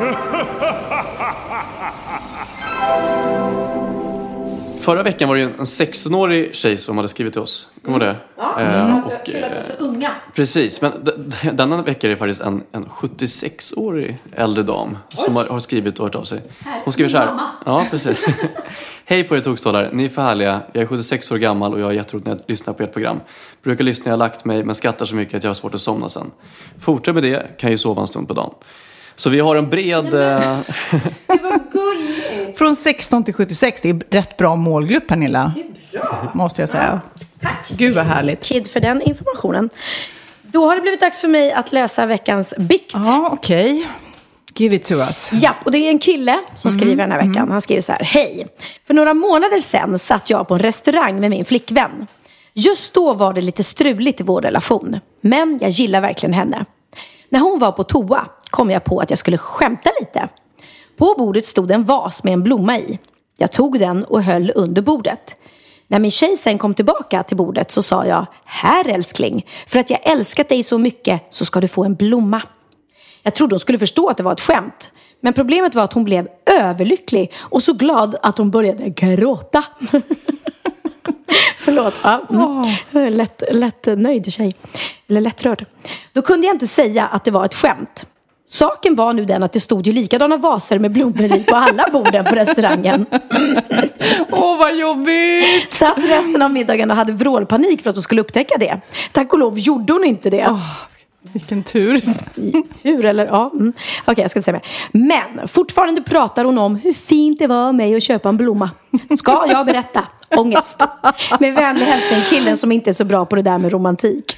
Förra veckan var det en sextonårig tjej som hade skrivit till oss. Kommer det? Ja, mm. och, kul att de är så unga. Precis, men d- d- denna vecka är det faktiskt en, en sjuttiosex-årig äldre dam Oj. som har, har skrivit och hört av sig. Hon skriver så här. Mamma. Ja, precis. Hej på er tokstålar, ni är för härliga. Jag är sjuttiosex år gammal och jag är jätteroligt när jag lyssnar på ert program. Brukar lyssna när jag har lagt mig men skrattar så mycket att jag har svårt att somna sen. Fortsätt med det, kan ju sova en stund på dagen. Så vi har en bred... Det var gulligt. Från sexton till sjuttiosex, det är rätt bra målgrupp, Pernilla. Det är bra. Måste jag säga. Ja, tack. Gud vad härligt. Kid för den informationen. Då har det blivit dags för mig att läsa veckans bikt. Ja, okej. Okay. Give it to us. Ja, och det är en kille som skriver mm. den här veckan. Mm. Han skriver så här. Hej. För några månader sedan satt jag på en restaurang med min flickvän. Just då var det lite struligt i vår relation. Men jag gillar verkligen henne. När hon var på toa kom jag på att jag skulle skämta lite. På bordet stod en vas med en blomma i. Jag tog den och höll under bordet. När min tjej sen kom tillbaka till bordet så sa jag, här älskling, för att jag älskat dig så mycket så ska du få en blomma. Jag trodde hon skulle förstå att det var ett skämt. Men problemet var att hon blev överlycklig och så glad att hon började gråta. Förlåt, ja. Mm. Lätt, lätt nöjd tjej. Eller lättrörd. Då kunde jag inte säga att det var ett skämt. Saken var nu den att det stod ju likadana vaser med blommor i på alla borden på restaurangen. Åh, oh, vad jobbigt! Satt resten av middagen och hade vrålpanik för att hon skulle upptäcka det. Tack och lov gjorde hon inte det. Oh, vilken tur. Tur eller, ja. Mm. Okej, okay, jag ska inte säga mer. Men fortfarande pratar hon om hur fint det var av mig att köpa en blomma. Ska jag berätta? Ångest. Med vänlig hälsning killen som inte är så bra på det där med romantik.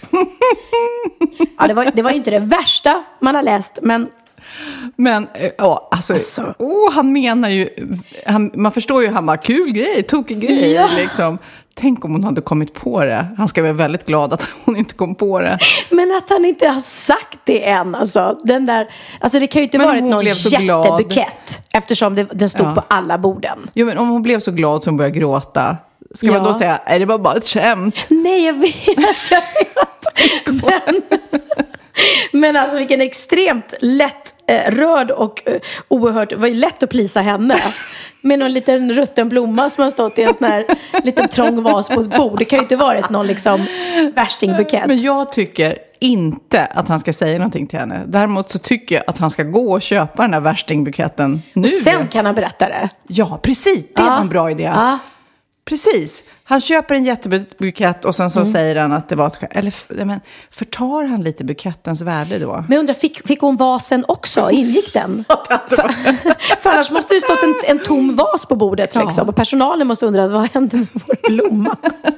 Ja, det var, det var inte det värsta man har läst, men... Men, ja, alltså, alltså. Oh, han menar ju... Han, man förstår ju, han bara, kul grej, tokig grej, ja. Liksom. Tänk om hon hade kommit på det. Han ska vara väldigt glad att hon inte kom på det. Men att han inte har sagt det än. Alltså, den där, alltså det kan ju inte vara någon jättebukett. Eftersom det, den stod ja. på alla borden. Jo, men om hon blev så glad som hon började gråta. Ska ja. man då säga, är det var bara ett skämt? Nej, jag vet, jag vet. Men, men alltså vilken extremt lätt eh, rörd och eh, oerhört, var lätt att plisa henne. Med någon liten rutten blomma som har stått i en sån här liten trång vas på ett bord. Det kan ju inte varit någon liksom värstingbukett. Men jag tycker inte att han ska säga någonting till henne. Däremot så tycker jag att han ska gå och köpa den här värstingbuketten nu. Och sen kan han berätta det. Ja, precis. Det ja. var en bra idé. Ja. Precis. Han köper en jättebukett och sen så mm. säger han att det var ett skämt. Eller men, förtar han lite bukettens värde då? Men jag undrar, fick, fick hon vasen också? Ingick den? för, för annars måste det stått en, en tom vas på bordet. Ja. Liksom. Och personalen måste undra, vad hände med vår blomma?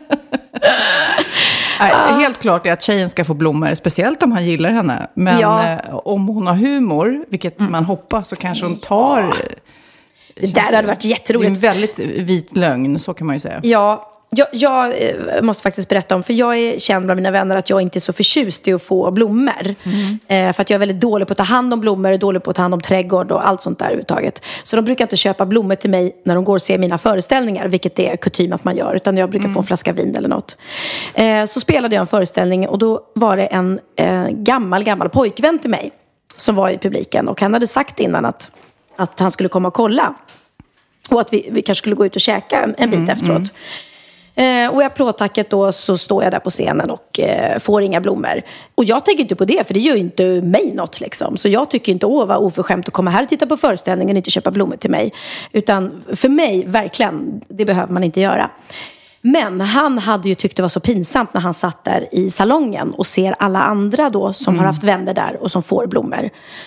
Nej, helt klart är att tjejen ska få blommor, speciellt om han gillar henne. Men ja. eh, om hon har humor, vilket mm. man hoppas, så kanske hon tar... Ja. Det där hade varit jätteroligt. Det är en väldigt vit lögn, så kan man ju säga. Ja, jag, jag måste faktiskt berätta om, för jag är känd bland mina vänner att jag inte är så förtjust i att få blommor. Mm. Eh, för att jag är väldigt dålig på att ta hand om blommor, dålig på att ta hand om trädgård och allt sånt där överhuvudtaget. Så de brukar inte köpa blommor till mig när de går och ser mina föreställningar, vilket det är kutym att man gör, utan jag brukar mm. få en flaska vin eller något. Eh, så spelade jag en föreställning och då var det en eh, gammal, gammal pojkvän till mig som var i publiken. Och han hade sagt innan att, att han skulle komma och kolla. Och att vi, vi kanske skulle gå ut och käka en, en bit mm, efteråt. Mm. Eh, och i applådtacket då så står jag där på scenen och eh, får inga blommor. Och jag tänker inte på det, för det gör ju inte mig något liksom. Så jag tycker inte, åh vad oförskämt att komma här och titta på föreställningen och inte köpa blommor till mig. Utan för mig, verkligen, det behöver man inte göra. Men han hade ju tyckt det var så pinsamt när han satt där i salongen och ser alla andra då som mm. har haft vänner där och som får blommor.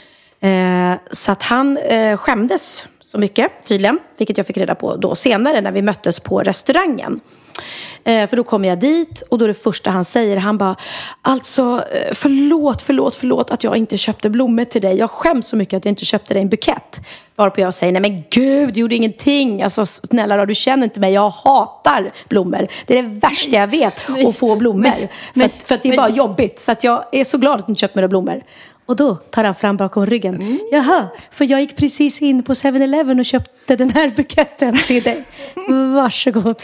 Eh, så att han eh, skämdes så mycket tydligen, vilket jag fick reda på då senare när vi möttes på restaurangen. Eh, för då kom jag dit och då det första han säger, han bara, alltså förlåt, förlåt, förlåt att jag inte köpte blommor till dig. Jag skäms så mycket att jag inte köpte dig en bukett. Varpå jag säger, nej men gud, du gjorde ingenting. Alltså snälla då, du känner inte mig, jag hatar blommor. Det är det värsta jag vet, att få blommor. Nej, nej, för, att, för att det är nej. bara jobbigt. Så att jag är så glad att du inte köpt några blommor. Och då tar han fram bakom ryggen. Mm. Jaha, för jag gick precis in på seven eleven och köpte den här buketten till dig. Varsågod.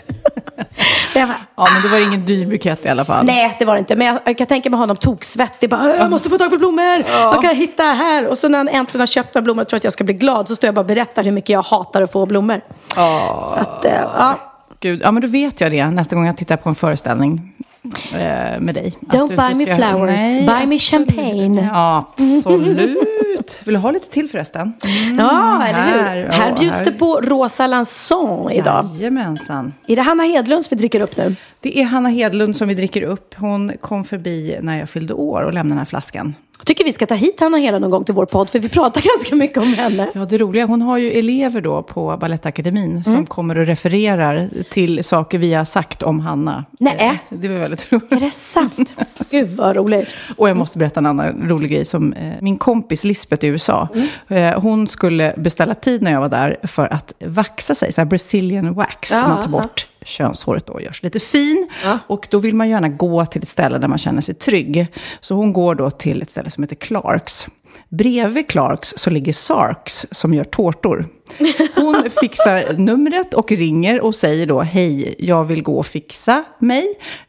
Bara, ja, men det var ingen dyr bukett i alla fall. Nej, det var det inte. Men jag, jag kan tänka mig honom toksvettig. Bara, jag måste få tag på blommor. Ja. Vad kan jag hitta här? Och så när han äntligen har köpt några blommor, tror att jag ska bli glad. Så står jag bara och berättar hur mycket jag hatar att få blommor. Ja. Så att, ja. Gud, ja men då vet jag det nästa gång jag tittar på en föreställning eh, med dig. Don't buy me ska... flowers, Nej, buy me champagne. Ja, absolut. Vill du ha lite till förresten? Mm, ja, eller hur? Här, här ja, bjuds här. det på Rosa Lanson idag. Jajamensan. Är det Hanna Hedlunds vi dricker upp nu? Det är Hanna Hedlund som vi dricker upp. Hon kom förbi när jag fyllde år och lämnade den här flaskan. Jag tycker vi ska ta hit Hanna hela någon gång till vår podd, för vi pratar ganska mycket om henne. Ja, det roliga. Hon har ju elever då på Balettakademin mm. som kommer och refererar till saker vi har sagt om Hanna. Nej. Det var väldigt roligt. Är det sant? Gud vad roligt. Och jag måste berätta en annan rolig grej som eh, min kompis Lisbeth i U S A. Mm. Eh, hon skulle beställa tid när jag var där för att vaxa sig, så här Brazilian wax, ja, man tar bort ja. könshåret då och görs lite fin. Ja. Och då vill man gärna gå till ett ställe där man känner sig trygg. Så hon går då till ett ställe som heter Clarks. Bredvid Clarks så ligger Sarks som gör tårtor. Hon fixar numret och ringer och säger då, hej, jag vill gå och fixa mig.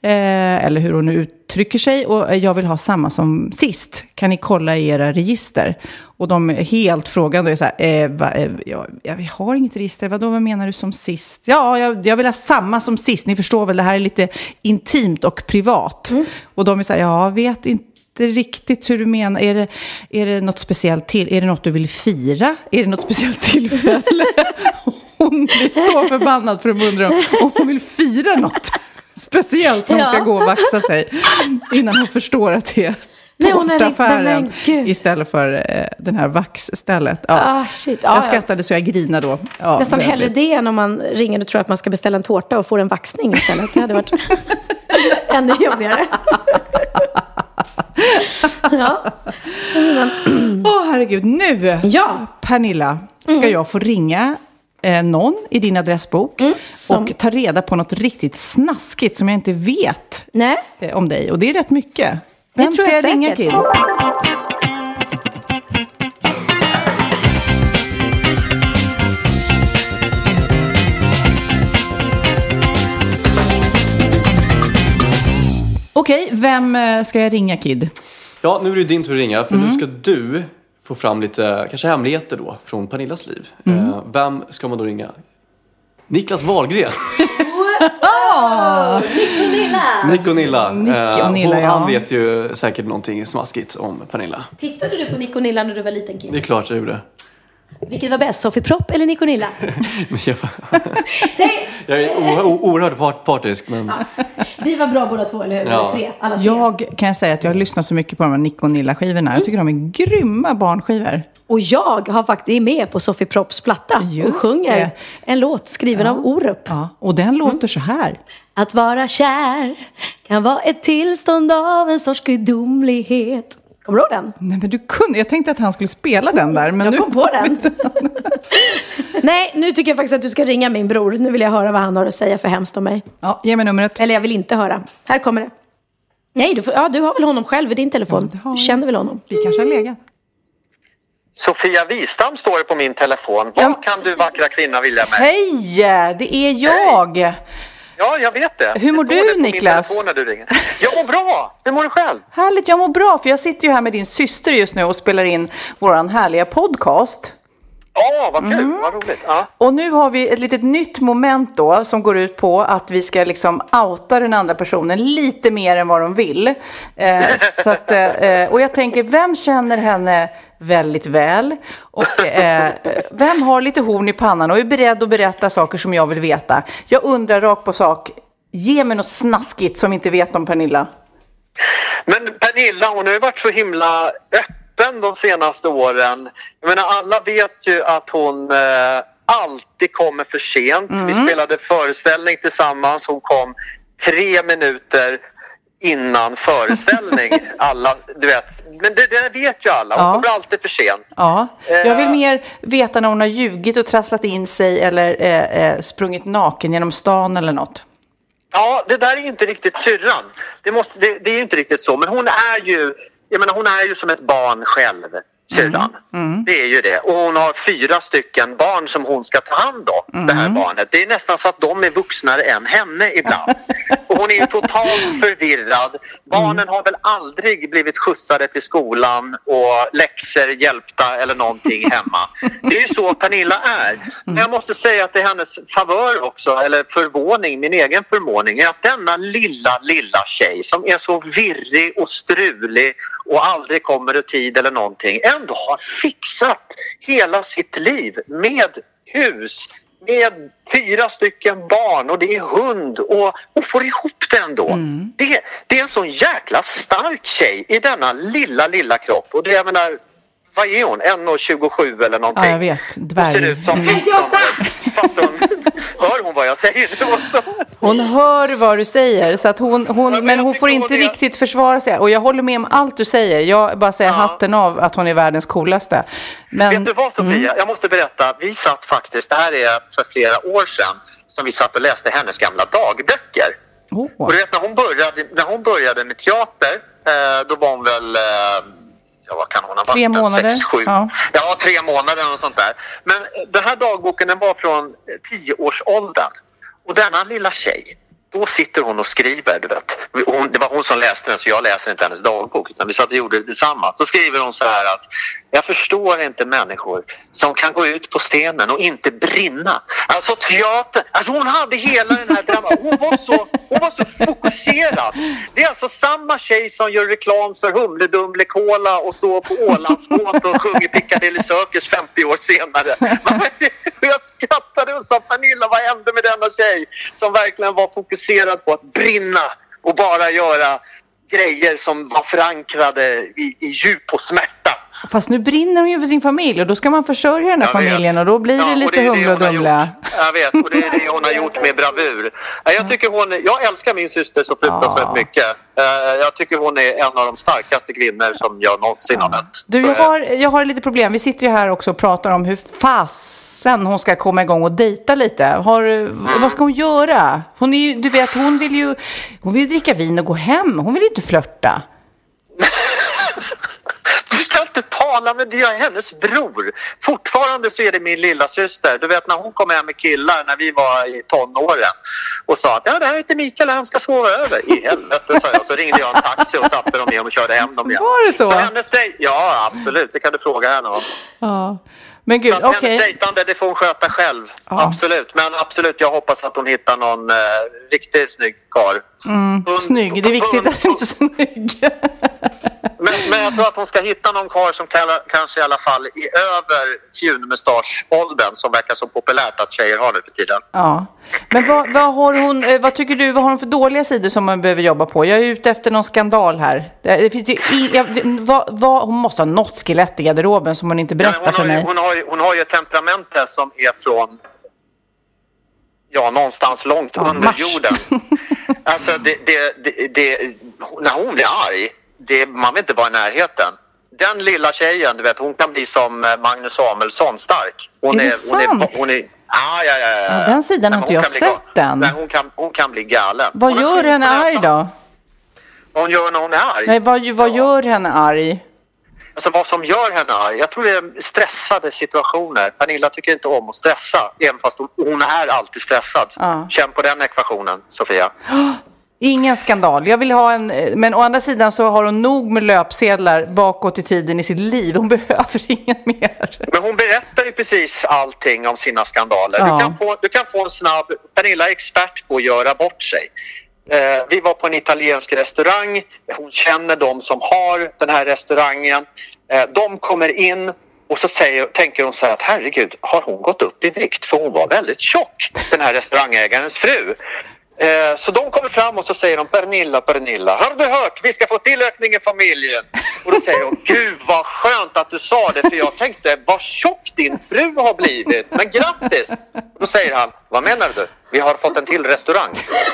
Eh, eller hur hon nu uttrycker sig. Och jag vill ha samma som sist. Kan ni kolla i era register? Och de är helt frågande och är så här, eh, va, eh, jag, jag har inget register. Vadå, vad menar du som sist? Ja, jag, jag vill ha samma som sist. Ni förstår väl, det här är lite intimt och privat. Mm. Och de är så här, jag vet inte. Det är riktigt hur du menar. Är det, är det något speciellt till? Är det något du vill fira? Är det något speciellt tillfälle? Hon blir så förbannad för att undra om, om hon vill fira något speciellt när hon ska gå och vaxa sig. Innan hon förstår att det är tårtaffären istället för eh, den här vaxstället. Ja. Ah, shit. Ah, jag skrattade ja. så jag grina då. Ja, nästan väldigt. Hellre det än om man ringer och tror att man ska beställa en tårta och får en vaxning istället. Det hade varit ännu jobbigare. Ja. Åh oh, herregud, nu ja. Pernilla ska mm. jag få ringa eh, någon i din adressbok mm, som... och ta reda på något riktigt snaskigt som jag inte vet Nej. Eh, om dig. Och det är rätt mycket. Vem det tror ska jag, jag ringa till? Okej, vem ska jag ringa, Kid? Ja, nu är det din tur att ringa. För mm. nu ska du få fram lite kanske hemligheter då från Pernillas liv. Mm. Eh, vem ska man då ringa? Niklas Wahlgren. Oh, Nick och Nilla. Nick och Nilla. Nick och Nilla, eh, ja. Han vet ju säkert någonting smaskigt om Pernilla. Tittade du på Nick och Nilla när du var liten, Kid? Det är klart jag gjorde. Vilket var bäst, Sofie Propp eller Nick och Nilla? jag, jag är o- oerhört part- partisk. Men... Ja. Vi var bra båda två, eller hur? Ja. Tre, alla tre. Jag kan säga att jag har lyssnat så mycket på de här Nick och Nilla-skivorna. Mm. Jag tycker de är grymma barnskivor. Och jag har faktiskt med på Sofie Propps platta. Just och sjunger det. En låt skriven ja. av Orup. Ja. Och den låter mm. så här. Att vara kär kan vara ett tillstånd av en sorts gudomlighet. Kommer du ihåg den? Nej, men du kunde. Jag tänkte att han skulle spela den där. Men jag nu... kom på den. Nej, nu tycker jag faktiskt att du ska ringa min bror. Nu vill jag höra vad han har att säga för hemskt om mig. Ja, ge mig numret. Eller jag vill inte höra. Här kommer det. Nej, du, får, ja, du har väl honom själv i din telefon. Ja, du känner väl honom? Vi kanske har legat. Sofia Wistam står det på min telefon. Vad ja. kan du vackra kvinna vilja med? Hej, det är jag. Hej. Ja, jag vet det. Hur mår du, Niklas? När du ringer. Jag mår bra. Hur mår du själv? Härligt, jag mår bra. För jag sitter ju här med din syster just nu och spelar in våran härliga podcast. Ja, vad kul. Mm. Vad roligt. Ja. Och nu har vi ett litet nytt moment då som går ut på att vi ska liksom outa den andra personen lite mer än vad de vill. Eh, så att, eh, och jag tänker, vem känner henne väldigt väl? Och eh, vem har lite horn i pannan och är beredd att berätta saker som jag vill veta? Jag undrar rakt på sak, ge mig något snaskigt som vi inte vet om Pernilla. Men Pernilla, hon har ju varit så himla öppen de senaste åren. Jag menar, alla vet ju att hon eh, alltid kommer för sent. Mm. Vi spelade föreställning tillsammans. Hon kom tre minuter innan föreställning. Alla, du vet. Men det, det vet ju alla. Hon ja. kommer alltid för sent. Ja. Jag vill mer veta när hon har ljugit och trasslat in sig eller eh, eh, sprungit naken genom stan eller något. Ja, det där är ju inte riktigt syrran. Det, måste, det, det är ju inte riktigt så. Men hon är ju, jag menar, hon är ju som ett barn själv, syrran. Mm. Mm. Det är ju det. Och hon har fyra stycken barn som hon ska ta hand om, mm. det här barnet. Det är nästan så att de är vuxnare än henne ibland. Och hon är ju totalt förvirrad. Barnen mm. har väl aldrig blivit skjutsade till skolan och läxor hjälpta eller någonting hemma. Det är ju så Pernilla är. Men jag måste säga att det är hennes favör också, eller förvåning, min egen förvåning, är att denna lilla, lilla tjej som är så virrig och strulig och aldrig kommer i tid eller någonting, ändå har fixat hela sitt liv med hus, med fyra stycken barn och det är hund och, och får ihop det ändå. Mm. Det, det är en sån jäkla stark tjej i denna lilla, lilla kropp. Och det, jag menar, vad är hon? en komma tjugosju eller någonting? Ja, jag vet. Dvärg. Hon ser ut som femtioåtta! Fast hon, hör hon vad jag säger nu också? Hon hör vad du säger, så att hon, hon, ja, men, men hon får inte hon är... riktigt försvara sig. Och jag håller med om allt du säger. Jag bara säger ja. hatten av att hon är världens coolaste. Men... Vet du vad, Sofia? Mm. Jag måste berätta. Vi satt faktiskt, det här är för flera år sedan, som vi satt och läste hennes gamla dagböcker. Oh. Och du vet, när hon började, när hon började med teater, eh, då var hon väl... Eh, Ja, vad kan hon ha varit? Tre månader? Sex, sju. Ja. ja, tre månader och sånt där. Men den här dagboken, den var från tioårsåldern. Och denna lilla tjej, då sitter hon och skriver, du vet. Hon, det var hon som läste den, så jag läser inte hennes dagbok. Utan vi satt och gjorde det tillsammans. Så skriver hon så här att jag förstår inte människor som kan gå ut på scenen och inte brinna. Alltså teater, alltså hon hade hela den här drömmen. Hon var så, hon var så fokuserad. Det är alltså samma tjej som gör reklam för Humle Dumle Cola och står på Ålandsbåt och sjunger Piccadilly Circus femtio år senare. Men jag skrattade och sa, Pernilla, vad hände med denna tjej som verkligen var fokuserad på att brinna och bara göra grejer som var förankrade i, i djup och smärta. Fast nu brinner hon ju för sin familj och då ska man försörja den här jag familjen vet. Och då blir det ja, lite humle och dumle. Jag vet, och det är det hon har gjort med bravur. Jag tycker hon, jag älskar min syster så fruktansvärt ja. mycket. Jag tycker hon är en av de starkaste kvinnor som jag någonsin har mött. Du, jag har, jag har lite problem. Vi sitter ju här också och pratar om hur fasen hon ska komma igång och dejta lite. Har, mm. Vad ska hon göra? Hon är ju, du vet, hon vill ju hon vill dricka vin och gå hem. Hon vill ju inte flörta. Du ska inte tala med det, jag är hennes bror. Fortfarande så är det min lilla syster. Du vet, när hon kom hem med killar när vi var i tonåren och sa att ja, det här är inte Mikael, han ska sova över. I helvete, sa jag. Så ringde jag en taxi och satte dem med och körde hem dem igen. Var det så? Så hennes dej- ja, absolut. Det kan du fråga henne om. Ja. Men gud, okej. Okay. Hennes dejtande, det får hon sköta själv. Ja. Absolut. Men absolut, jag hoppas att hon hittar någon eh, riktigt snygg karl. Mm, hon, snygg. Det är viktigt att hon inte är snygg. Men, men jag tror att hon ska hitta någon karl som kalla, kanske i alla fall är över fjunmustaschåldern, som verkar så populärt att tjejer har nu för tiden. Ja. Men vad, vad har hon, vad tycker du, vad har hon för dåliga sidor som man behöver jobba på? Jag är ute efter någon skandal här. Det finns ju i, jag, vad, vad, hon måste ha något skelett i garderoben som hon inte berättar hon för mig. Ju, hon, har ju, hon har ju ett temperament som är från ja, någonstans långt ja, under mars. Jorden. Alltså det, det, det, det, när hon blir arg, det, man vill inte vara i närheten. Den lilla tjejen, du vet, hon kan bli som Magnus Samuelsson stark. Hon är, är det sant? Hon är, hon är, ah, ja, ja, ja. Ja, den sidan har inte jag sett än. Men hon kan, hon kan bli galen. Vad hon gör henne arg då? Vad hon gör när hon är arg? Nej, vad, vad ja. gör henne arg? alltså vad som gör henne arg. Jag tror det är stressade situationer. Pernilla tycker inte om att stressa, även fast hon är alltid stressad. Ja. Känn på den ekvationen, Sofia. Ingen skandal. Jag vill ha en, men å andra sidan så har hon nog med löpsedlar bakåt i tiden i sitt liv. Hon behöver inget mer. Men hon berättar ju precis allting om sina skandaler. Ja. Du, kan få, du kan få en snabb... Pernilla är expert på att göra bort sig. Eh, vi var på en italiensk restaurang. Hon känner de som har den här restaurangen. Eh, de kommer in och så säger, tänker hon så här att herregud, har hon gått upp i vikt? För hon var väldigt tjock, den här restaurangägarens fru. Eh, så de kommer fram och så säger de Pernilla, Pernilla, har du hört? Vi ska få tillökning i familjen. Och då säger hon, gud vad skönt att du sa det, för jag tänkte, vad tjock din fru har blivit. Men grattis! Och då säger han, vad menar du? Vi har fått en till restaurang.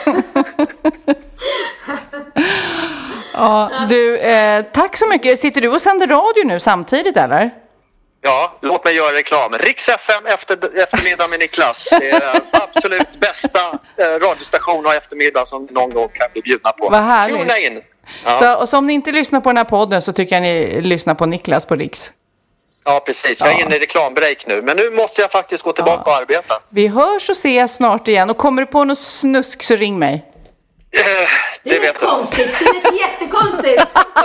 Ja, du, eh, tack så mycket. Sitter du och sänder radio nu samtidigt eller? Ja, låt mig göra reklam. Riks F M efter, eftermiddag med Niklas. Det är absolut bästa eh, radiostation och eftermiddag som någon gång kan bli bjudna på. Vad härligt. Tuna in. Ja. Så, och så om ni inte lyssnar på den här podden så tycker jag ni lyssnar på Niklas på Riks. Ja, precis. Jag är Ja. inne i reklambreak nu. Men nu måste jag faktiskt gå tillbaka Ja. och arbeta. Vi hörs och ses snart igen. Och kommer du på något snusk så ring mig. Eh, Det det är vet lite jag. konstigt. Det är lite jättekonstigt.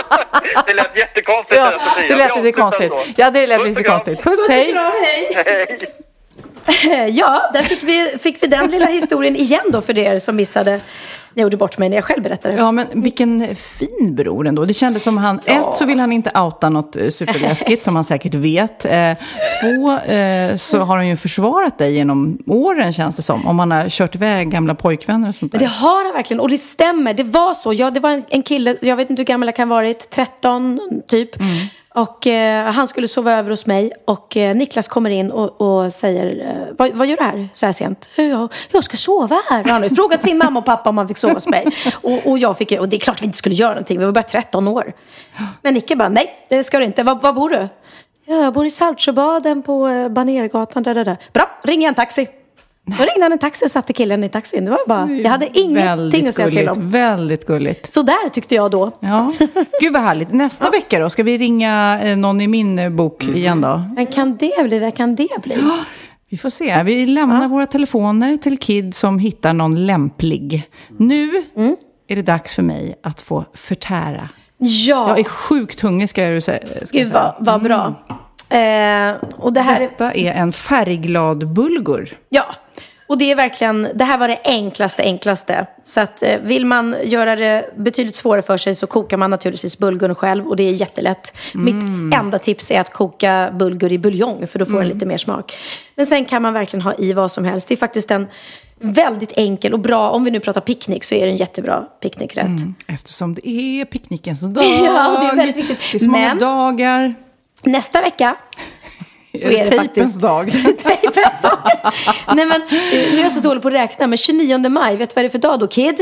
Det lät jättekonstigt. Ja, där, Sofia. det lät Vi lite avslutar konstigt. så. Ja, det lät Puss och lite kram. konstigt. Puss, hej. Bra, hej. Hej. Ja, där fick vi, fick vi den lilla historien igen då för er som missade när jag gjorde bort mig när jag själv berättade. Ja, men vilken fin bror ändå. Det kändes som han, Ja. ett så vill han inte outa något eh, superläskigt som han säkert vet. Eh, två eh, så har han ju försvarat dig genom åren känns det som. Om han har kört iväg gamla pojkvänner och sånt där. Men det har han verkligen, och det stämmer. Det var så. Ja, det var en, en kille, jag vet inte hur gammal jag kan ha varit, tretton typ. Mm. Och eh, han skulle sova över hos mig. Och eh, Niklas kommer in och, och säger, eh, vad, vad gör du här så här sent? Jag, jag ska sova här. Han har ju frågat sin mamma och pappa om han fick sova hos mig. Och, och jag fick, och det är klart vi inte skulle göra någonting. Vi var bara tretton år. Men Nicke bara, nej det ska du inte. Var, var bor du? Ja, jag bor i Saltsjöbaden på eh, Banergatan. Där, där, där. Bra, ring en taxi. Då ringde han en taxi och satte killen i taxin. Det var bara, jag hade ingenting att säga till om. Väldigt gulligt. Så där tyckte jag då. Ja. Gud vad härligt. Nästa ja. vecka då, ska vi ringa eh, någon i min eh, bok mm. igen då? Men kan det bli? Vad kan det bli? Ja, vi får se. Vi lämnar ja. våra telefoner till Kid som hittar någon lämplig. Nu mm. är det dags för mig att få förtära. Ja. Jag är sjukt hungrig ska jag säga. Gud vad, vad bra. Mm. Eh, och det här Detta är en färgglad bulgur. Ja, och det är verkligen, det här var det enklaste, enklaste. Så att eh, vill man göra det betydligt svårare för sig så kokar man naturligtvis bulgur själv. Och det är jättelätt. Mm. Mitt enda tips är att koka bulgur i buljong, för då får mm. den lite mer smak. Men sen kan man verkligen ha i vad som helst. Det är faktiskt en väldigt enkel och bra, om vi nu pratar picknick så är det en jättebra picknickrätt. Mm. Eftersom det är picknickens dag. Ja, det är väldigt viktigt. Det är så många dagar. Nästa vecka så är det Tejpens faktiskt dag. Tejpens dag. Nej men, nu är jag så dålig på att räkna. Men tjugonionde maj, vet du vad det är för dag då, Kid?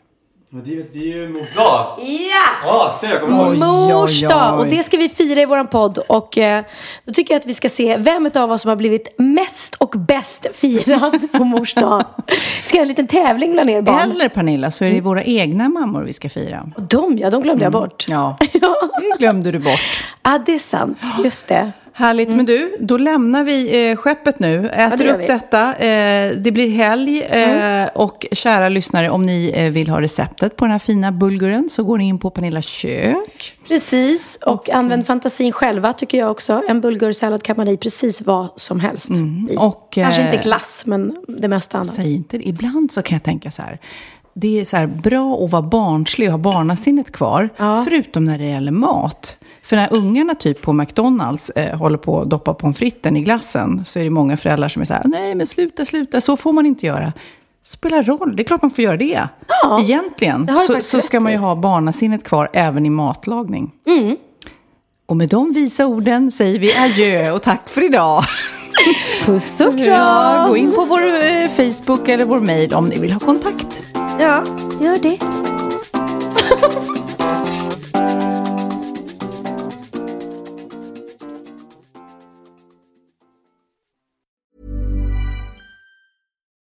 Det, det är ju mors dag. Ja! Ja, ser jag, kommer ihåg. Mors dag. Och det ska vi fira i våran podd. Och eh, då tycker jag att vi ska se vem av oss som har blivit mest och bäst firad på mors dag. Vi ska ha en liten tävling bland er barn. Eller Pernilla, så är det våra egna mammor vi ska fira. Och de, ja, de glömde mm. jag bort. Ja, det glömde du bort. Ja, det är sant. Just det. Härligt, mm. men du, då lämnar vi eh, skeppet nu, äter ja, det upp vi. detta, eh, det blir helg eh, mm. och kära lyssnare, om ni eh, vill ha receptet på den här fina bulguren så går ni in på Pernillas kök. Precis, och, och använd fantasin själva tycker jag också. En bulgursallad kan man i precis vad som helst. Mm. Och, Kanske eh, inte glass, men det mesta annat. Säg inte det, ibland så kan jag tänka så här. Det är så här bra att vara barnslig och ha barnasinnet kvar, ja. förutom när det gäller mat. För när ungarna typ på McDonalds eh, håller på att doppa pommes fritesen i glassen så är det många föräldrar som är så här, nej men sluta, sluta, så får man inte göra. Spelar roll, det är klart man får göra det. Ja, egentligen så, så ska man ju ha barnasinnet kvar även i matlagning. Mm. Och med de visa orden säger vi adjö och tack för idag. Puss och kram. Ja, gå in på vår eh, Facebook eller vår mejl om ni vill ha kontakt. Ja, gör det.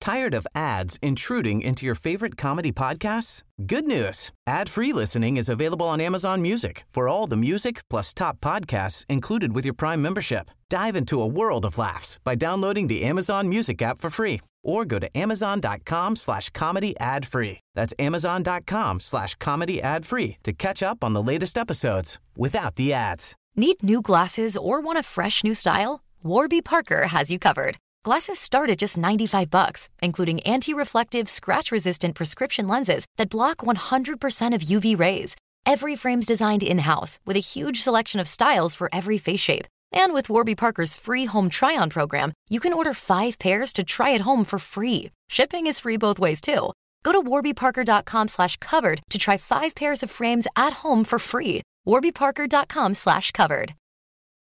Tired of ads intruding into your favorite comedy podcasts? Good news. Ad-free listening is available on Amazon Music for all the music plus top podcasts included with your Prime membership. Dive into a world of laughs by downloading the Amazon Music app for free or go to amazon.com slash comedy ad free. That's amazon.com slash comedy ad free to catch up on the latest episodes without the ads. Need new glasses or want a fresh new style? Warby Parker has you covered. Glasses start at just ninety-five bucks, including anti-reflective, scratch-resistant prescription lenses that block one hundred percent of U V rays. Every frame's designed in-house with a huge selection of styles for every face shape. And with Warby Parker's free home try-on program, you can order five pairs to try at home for free. Shipping is free both ways, too. Go to warbyparker.com slash covered to try five pairs of frames at home for free. warbyparker.com slash covered.